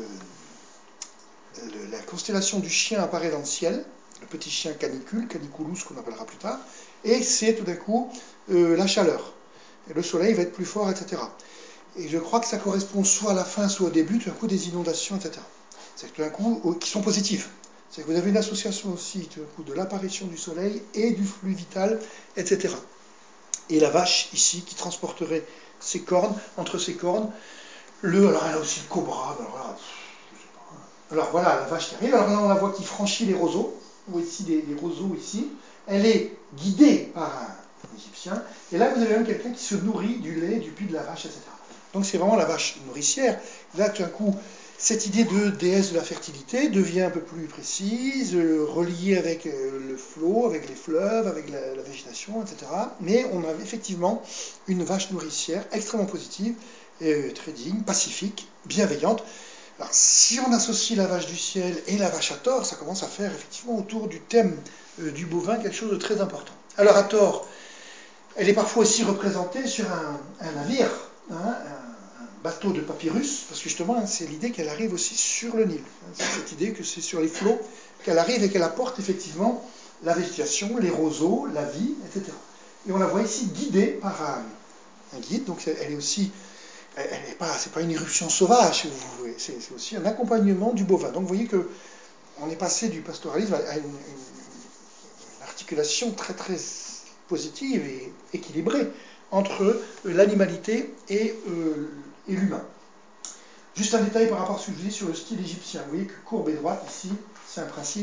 la constellation du chien apparaît dans le ciel, le petit chien canicule, caniculus qu'on appellera plus tard, et c'est tout d'un coup la chaleur. Et le soleil va être plus fort, etc. Et je crois que ça correspond soit à la fin, soit au début, tout d'un coup des inondations, etc. C'est que tout d'un coup, qui sont positives. C'est que vous avez une association aussi tout d'un coup de l'apparition du soleil et du flux vital, etc. Et la vache ici qui transporterait ses cornes, entre ses cornes, alors elle a aussi le cobra, alors voilà la vache qui arrive, alors là on la voit qui franchit les roseaux, ou ici les roseaux ici, elle est guidée par un Égyptien, et là vous avez même quelqu'un qui se nourrit du lait, du pis de la vache, etc. Donc c'est vraiment la vache nourricière. Là tout d'un coup, cette idée de déesse de la fertilité devient un peu plus précise, reliée avec le flot, avec les fleuves, avec la végétation, etc. Mais on a effectivement une vache nourricière extrêmement positive, très digne, pacifique, bienveillante. Alors, si on associe la vache du ciel et la vache Hathor, ça commence à faire effectivement autour du thème du bovin quelque chose de très important. Alors Hathor, elle est parfois aussi représentée sur un navire, hein, un bateau de papyrus, parce que justement, hein, c'est l'idée qu'elle arrive aussi sur le Nil. Hein, c'est cette idée que c'est sur les flots qu'elle arrive et qu'elle apporte effectivement la végétation, les roseaux, la vie, etc. Et on la voit ici guidée par un guide, donc elle est aussi... c'est pas une irruption sauvage, c'est aussi un accompagnement du bovin. Donc vous voyez qu'on est passé du pastoralisme à une articulation très très positive et équilibrée entre l'animalité et l'humain. Juste un détail par rapport à ce que je vous dis sur le style égyptien. Vous voyez que courbe et droite ici, c'est un principe.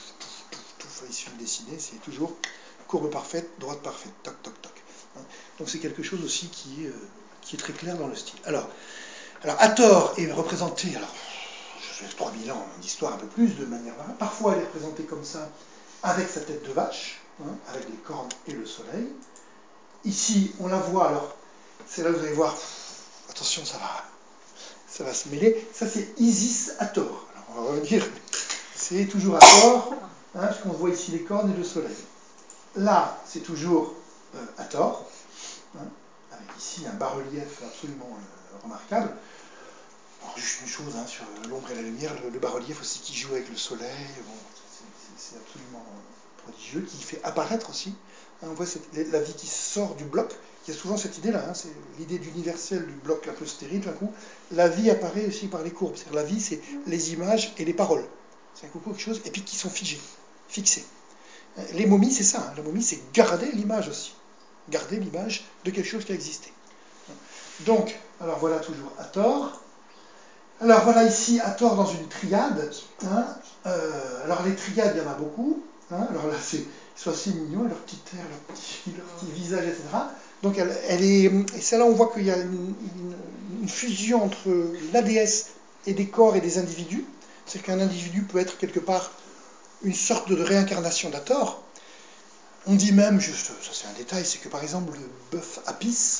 Ici le dessiner, c'est toujours courbe parfaite, droite parfaite, toc toc toc. Donc c'est quelque chose aussi qui est très clair dans le style. Alors Hathor est représenté, alors je fais 3000 ans d'histoire un peu plus, de manière variable. Parfois elle est représentée comme ça, avec sa tête de vache, hein, avec les cornes et le soleil. Ici, on la voit, alors, c'est là que vous allez voir, attention, ça va se mêler. Ça, c'est Isis Hathor. Alors, on va revenir, c'est toujours Hathor, hein, parce qu'on voit ici les cornes et le soleil. Là, c'est toujours Hathor, hein, avec ici un bas-relief absolument remarquable. Alors, juste une chose, hein, sur l'ombre et la lumière, le bas-relief aussi qui joue avec le soleil, bon, c'est absolument prodigieux, qui fait apparaître aussi. Hein, on voit la vie qui sort du bloc. Il y a souvent cette idée-là, hein, c'est l'idée d'universel du bloc un peu stérile, d'un coup. La vie apparaît aussi par les courbes. C'est-à-dire la vie, c'est les images et les paroles. C'est un coup quelque chose, et puis qui sont figées, fixées. Les momies, c'est ça. Hein, la momie, c'est garder l'image aussi. Garder l'image de quelque chose qui a existé. Donc, alors voilà toujours Hathor. Alors voilà ici Hathor dans une triade. Hein. Alors les triades, il y en a beaucoup. Hein. Alors là, ils sont assez mignons, leur petit air, leur petit visage, etc. Donc elle est. Et c'est là où on voit qu'il y a une fusion entre la déesse et des corps et des individus. C'est qu'un individu peut être quelque part une sorte de réincarnation d'Hathor. On dit même, juste, ça c'est un détail, c'est que par exemple le bœuf Apis,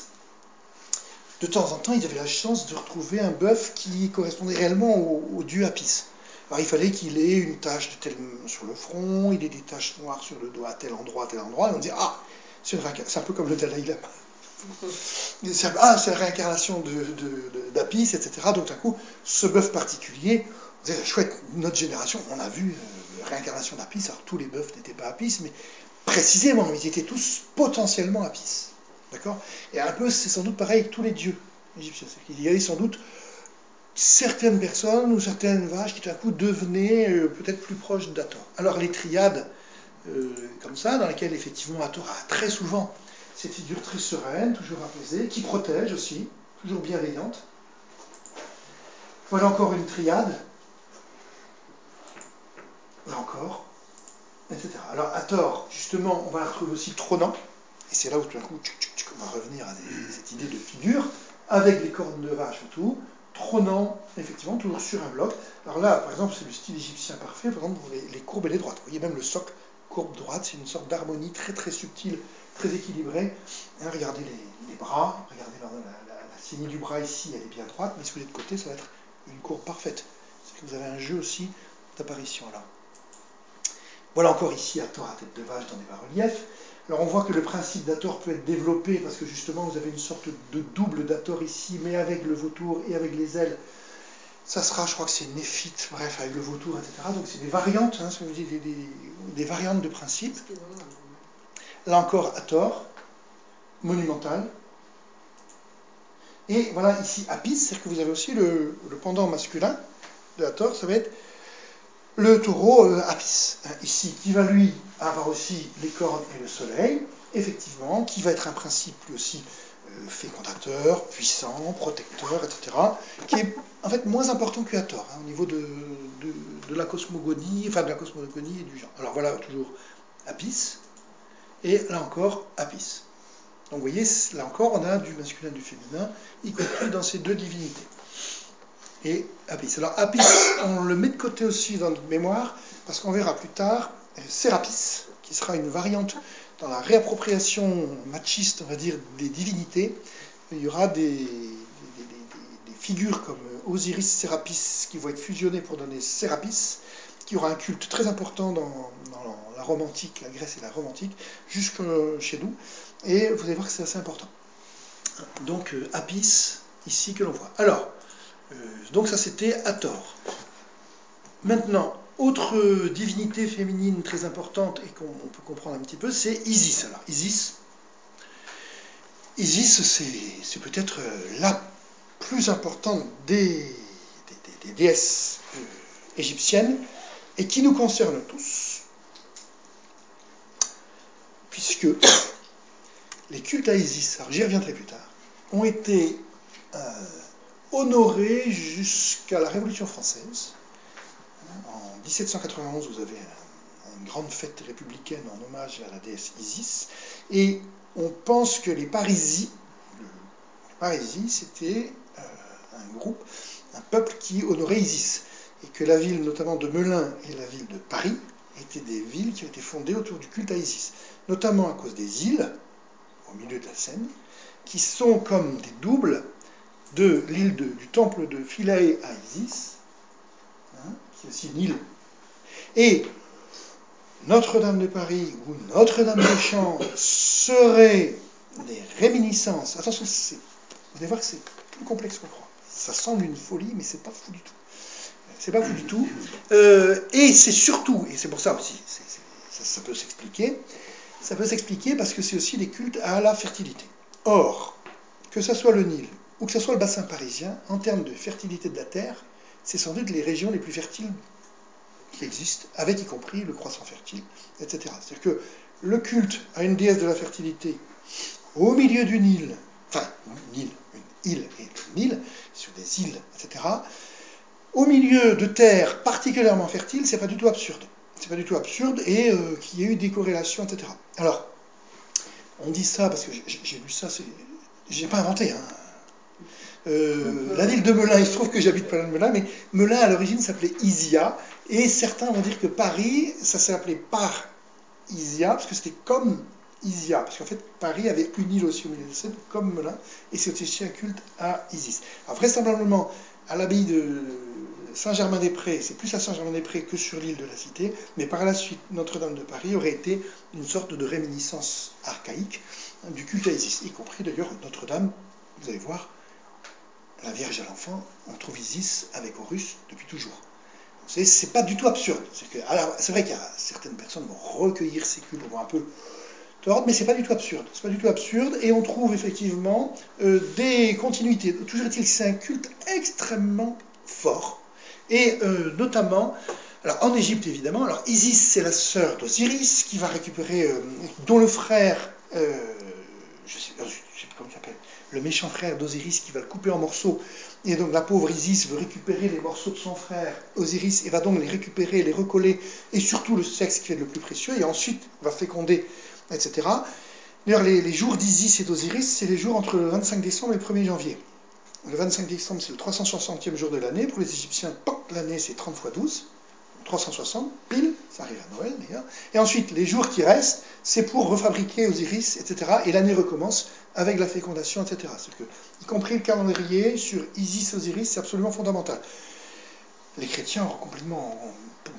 de temps en temps, ils avaient la chance de retrouver un bœuf qui correspondait réellement au dieu Apis. Alors il fallait qu'il ait une tache de tel sur le front, il ait des taches noires sur le dos à tel endroit, et on dit ah, c'est un peu comme le Dalai Lama. C'est la réincarnation d'Apis, etc. Donc d'un coup, ce bœuf particulier, on disait, chouette, notre génération, on a vu réincarnation d'Apis, alors tous les bœufs n'étaient pas Apis, mais précisément, ils étaient tous potentiellement Apis. D'accord ? Et un peu, c'est sans doute pareil avec tous les dieux égyptiens. Il y avait sans doute certaines personnes ou certaines vaches qui tout à coup devenaient peut-être plus proches d'Hathor. Alors les triades, comme ça, dans lesquelles effectivement Hathor a très souvent cette figure très sereine, toujours apaisée, qui protège aussi, toujours bienveillante. Voilà encore une triade. Là encore, etc. Alors Hathor, justement, on va la retrouver aussi trônant. Et c'est là où tout d'un coup, on va revenir à cette idée de figure, avec les cornes de vache autour, trônant, effectivement, toujours sur un bloc. Alors là, par exemple, c'est le style égyptien parfait, par exemple, pour les courbes et les droites. Vous voyez même le socle, courbe droite, c'est une sorte d'harmonie très très subtile, très équilibrée. Hein, regardez les bras, regardez la saignée du bras ici, elle est bien droite, mais si vous êtes de côté, ça va être une courbe parfaite. C'est que vous avez un jeu aussi d'apparition là. Voilà encore ici Hathor à tête de vache dans des bas-reliefs. Alors on voit que le principe d'Hathor peut être développé parce que justement vous avez une sorte de double d'Hathor ici, mais avec le vautour et avec les ailes. Ça sera, je crois que c'est néphite, bref, avec le vautour, etc. Donc c'est des variantes, hein, des variantes de principe. Là encore, Hathor, monumental. Et voilà ici Apis, c'est-à-dire que vous avez aussi le pendant masculin de Hathor, ça va être le taureau Apis, ici, qui va lui avoir aussi les cornes et le soleil, effectivement, qui va être un principe lui aussi fécondateur, puissant, protecteur, etc., qui est en fait moins important que Hathor, au niveau de la cosmogonie, enfin de la cosmogonie et du genre. Alors voilà, toujours Apis, et là encore Apis. Donc vous voyez, là encore, on a du masculin et du féminin, y compris dans ces deux divinités. Et Apis. Alors Apis, on le met de côté aussi dans notre mémoire, parce qu'on verra plus tard Sérapis, qui sera une variante dans la réappropriation machiste, on va dire, des divinités. Il y aura des figures comme Osiris Sérapis qui vont être fusionnées pour donner Sérapis, qui aura un culte très important dans la Rome antique, la Grèce et la Rome antique, jusque chez nous. Et vous allez voir que c'est assez important. Donc Apis, ici que l'on voit. Alors, donc ça c'était Hathor. Maintenant, autre divinité féminine très importante et qu'on peut comprendre un petit peu, c'est Isis. Alors Isis c'est peut-être la plus importante des déesses égyptiennes et qui nous concerne tous, puisque les cultes à Isis, alors j'y reviendrai plus tard, ont été honorés jusqu'à la Révolution française. En 1791, vous avez une grande fête républicaine en hommage à la déesse Isis, et on pense que les Parisi, c'était un groupe, un peuple qui honorait Isis, et que la ville notamment de Melun et la ville de Paris étaient des villes qui ont été fondées autour du culte à Isis, notamment à cause des îles, au milieu de la Seine, qui sont comme des doubles de l'île du temple de Philae à Isis, qui est aussi une île. Et Notre-Dame de Paris ou Notre-Dame des Champs seraient des réminiscences. Attention, vous allez voir que c'est plus complexe qu'on croit. Ça semble une folie, mais c'est pas fou du tout. C'est pas fou du tout. Et c'est surtout, et c'est pour ça aussi, ça peut s'expliquer. Ça peut s'expliquer parce que c'est aussi des cultes à la fertilité. Or, que ce soit le Nil ou que ce soit le bassin parisien, en termes de fertilité de la terre, c'est sans doute les régions les plus fertiles qui existent, avec y compris le croissant fertile, etc. C'est-à-dire que le culte à une déesse de la fertilité au milieu du Nil, enfin, une île et le Nil, sur des îles, etc., au milieu de terres particulièrement fertiles, c'est pas du tout absurde. C'est pas du tout absurde et qu'il y ait eu des corrélations, etc. Alors, on dit ça parce que j'ai lu ça, j'ai pas inventé, la ville de Melun, il se trouve que j'habite pas loin de Melun, mais Melun à l'origine s'appelait Isia, et certains vont dire que Paris, ça s'est appelé Par Isia, parce que c'était comme Isia, parce qu'en fait Paris avait une île aussi au milieu de Seine, comme Melun, et c'est aussi un culte à Isis. Alors vraisemblablement, à l'abbaye de Saint-Germain-des-Prés, c'est plus à Saint-Germain-des-Prés que sur l'île de la Cité, mais par la suite, Notre-Dame de Paris aurait été une sorte de réminiscence archaïque du culte à Isis, y compris d'ailleurs Notre-Dame, vous allez voir, la Vierge à l'enfant, on trouve Isis avec Horus depuis toujours. C'est pas du tout absurde. C'est vrai qu'il y a certaines personnes vont recueillir ces cultes, vont un peu tordre, mais c'est pas du tout absurde. C'est pas du tout absurde, et on trouve effectivement des continuités. Toujours est-il que c'est un culte extrêmement fort, et notamment, alors en Égypte évidemment, alors Isis c'est la sœur d'Osiris qui va récupérer, dont le frère, je sais plus comment il s'appelle, le méchant frère d'Osiris qui va le couper en morceaux, et donc la pauvre Isis veut récupérer les morceaux de son frère Osiris et va donc les récupérer, les recoller, et surtout le sexe qui est le plus précieux, et ensuite va féconder, etc. D'ailleurs, les jours d'Isis et d'Osiris, c'est les jours entre le 25 décembre et le 1er janvier. Le 25 décembre, c'est le 360e jour de l'année. Pour les Égyptiens, l'année, c'est 30 x 12. 360, pile, ça arrive à Noël d'ailleurs. Et ensuite, les jours qui restent, c'est pour refabriquer Osiris, etc. Et l'année recommence avec la fécondation, etc. C'est que, y compris le calendrier sur Isis Osiris, c'est absolument fondamental. Les chrétiens ont complètement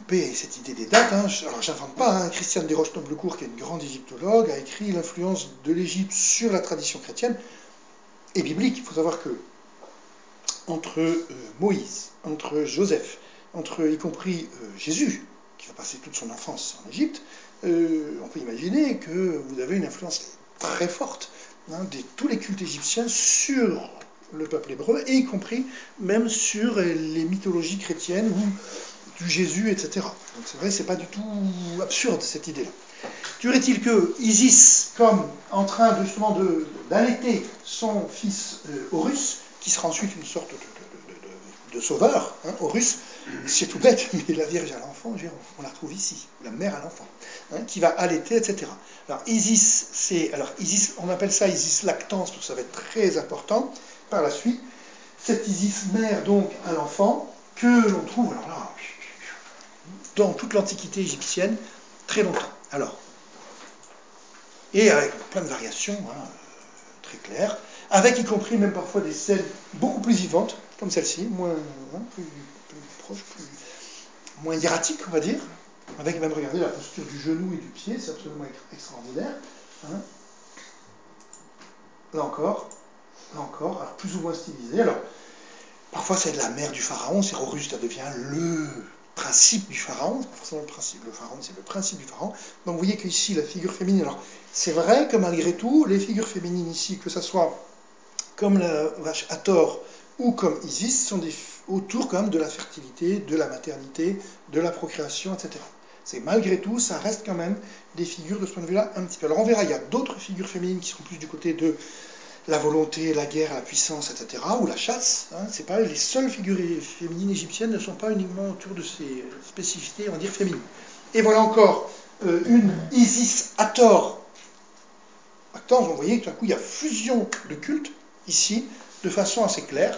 développer cette idée des dates. Alors, j'invente pas. Christiane Desroches-Noblecourt, qui est une grande égyptologue, a écrit l'influence de l'Égypte sur la tradition chrétienne et biblique. Il faut savoir que entre Moïse, entre Joseph, entre y compris Jésus, qui va passer toute son enfance en Égypte, on peut imaginer que vous avez une influence très forte de tous les cultes égyptiens sur le peuple hébreu, et y compris même sur les mythologies chrétiennes ou du Jésus, etc. Donc c'est vrai, c'est pas du tout absurde cette idée-là. Toujours est-il que Isis, comme en train justement d'allaiter son fils Horus, qui sera ensuite une sorte de sauveur, Horus, c'est tout bête, mais la Vierge à l'enfant, on la retrouve ici, la mère à l'enfant, qui va allaiter, etc. Alors Isis, on appelle ça Isis lactance, parce que ça va être très important par la suite. Cette Isis mère donc à l'enfant, que l'on trouve alors là, dans toute l'Antiquité égyptienne, très longtemps. Alors, et avec plein de variations, très claires, avec y compris même parfois des scènes beaucoup plus vivantes, comme celle-ci, plus proche, moins hiératique, on va dire, avec même, regardez, la posture du genou et du pied, c'est absolument extraordinaire. Là encore, alors plus ou moins stylisé. Alors, parfois c'est de la mère du pharaon, c'est Horus, ça devient le principe du pharaon, c'est pas forcément le principe, le pharaon, c'est le principe du pharaon. Donc vous voyez qu'ici, la figure féminine, alors c'est vrai que malgré tout, les figures féminines ici, que ce soit comme la vache Hathor ou comme Isis, sont autour quand même de la fertilité, de la maternité, de la procréation, etc. C'est malgré tout, ça reste quand même des figures de ce point de vue-là un petit peu. Alors on verra, il y a d'autres figures féminines qui seront plus du côté de la volonté, la guerre, la puissance, etc., ou la chasse. C'est pas les seules figures féminines égyptiennes ne sont pas uniquement autour de ces spécificités, on va dire, féminines. Et voilà encore une Isis Hathor. Attends, vous voyez que tout d'un coup, il y a fusion de cultes ici, de façon assez claire.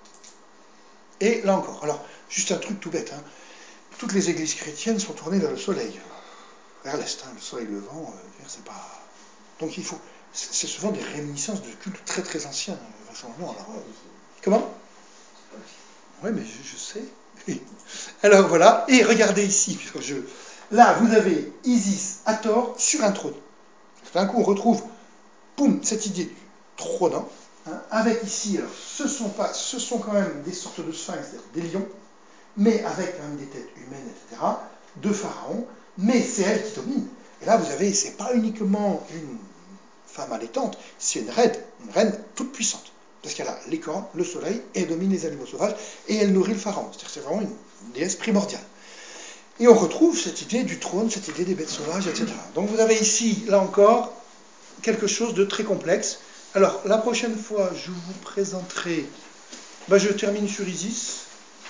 Et là encore, alors, juste un truc tout bête, toutes les églises chrétiennes sont tournées vers le soleil, vers l'est, le soleil levant, c'est pas... Donc il faut... C'est souvent des réminiscences de cultes très très anciens, vraisemblablement. Comment? Oui, mais je sais. Alors voilà, et regardez ici, là vous avez Isis Hathor sur un trône. Tout d'un coup on retrouve, cette idée du trônant, avec ici, alors ce sont quand même des sortes de sphinx, c'est-à-dire des lions, mais avec quand même des têtes humaines, etc., de pharaons, mais c'est elle qui domine. Et là vous avez, c'est pas uniquement une femme allaitante, c'est une reine toute puissante. Parce qu'elle a les cornes, le soleil, et elle domine les animaux sauvages, et elle nourrit le pharaon. C'est-à-dire que c'est vraiment une déesse primordiale. Et on retrouve cette idée du trône, cette idée des bêtes sauvages, etc. Donc vous avez ici, là encore, quelque chose de très complexe. Alors, la prochaine fois, je vous présenterai... je termine sur Isis,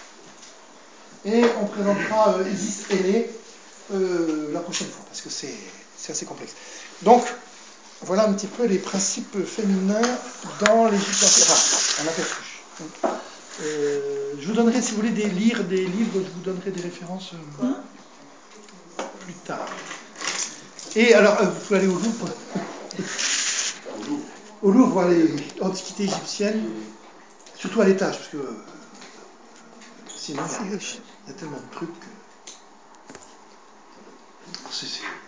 et on présentera Isis aînée la prochaine fois, parce que c'est assez complexe. Donc, voilà un petit peu les principes féminins dans l'Égypte ancienne. Enfin, un aperçu. Je vous donnerai, si vous voulez, lire des livres, je vous donnerai des références plus tard. Et alors, vous pouvez aller au Louvre. Au Louvre, voir les antiquités égyptiennes, surtout à l'étage, parce que sinon, il y a tellement de trucs que...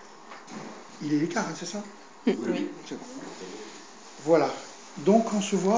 Il est l'écart, c'est ça? Oui. C'est bon. Voilà. Donc, on se voit.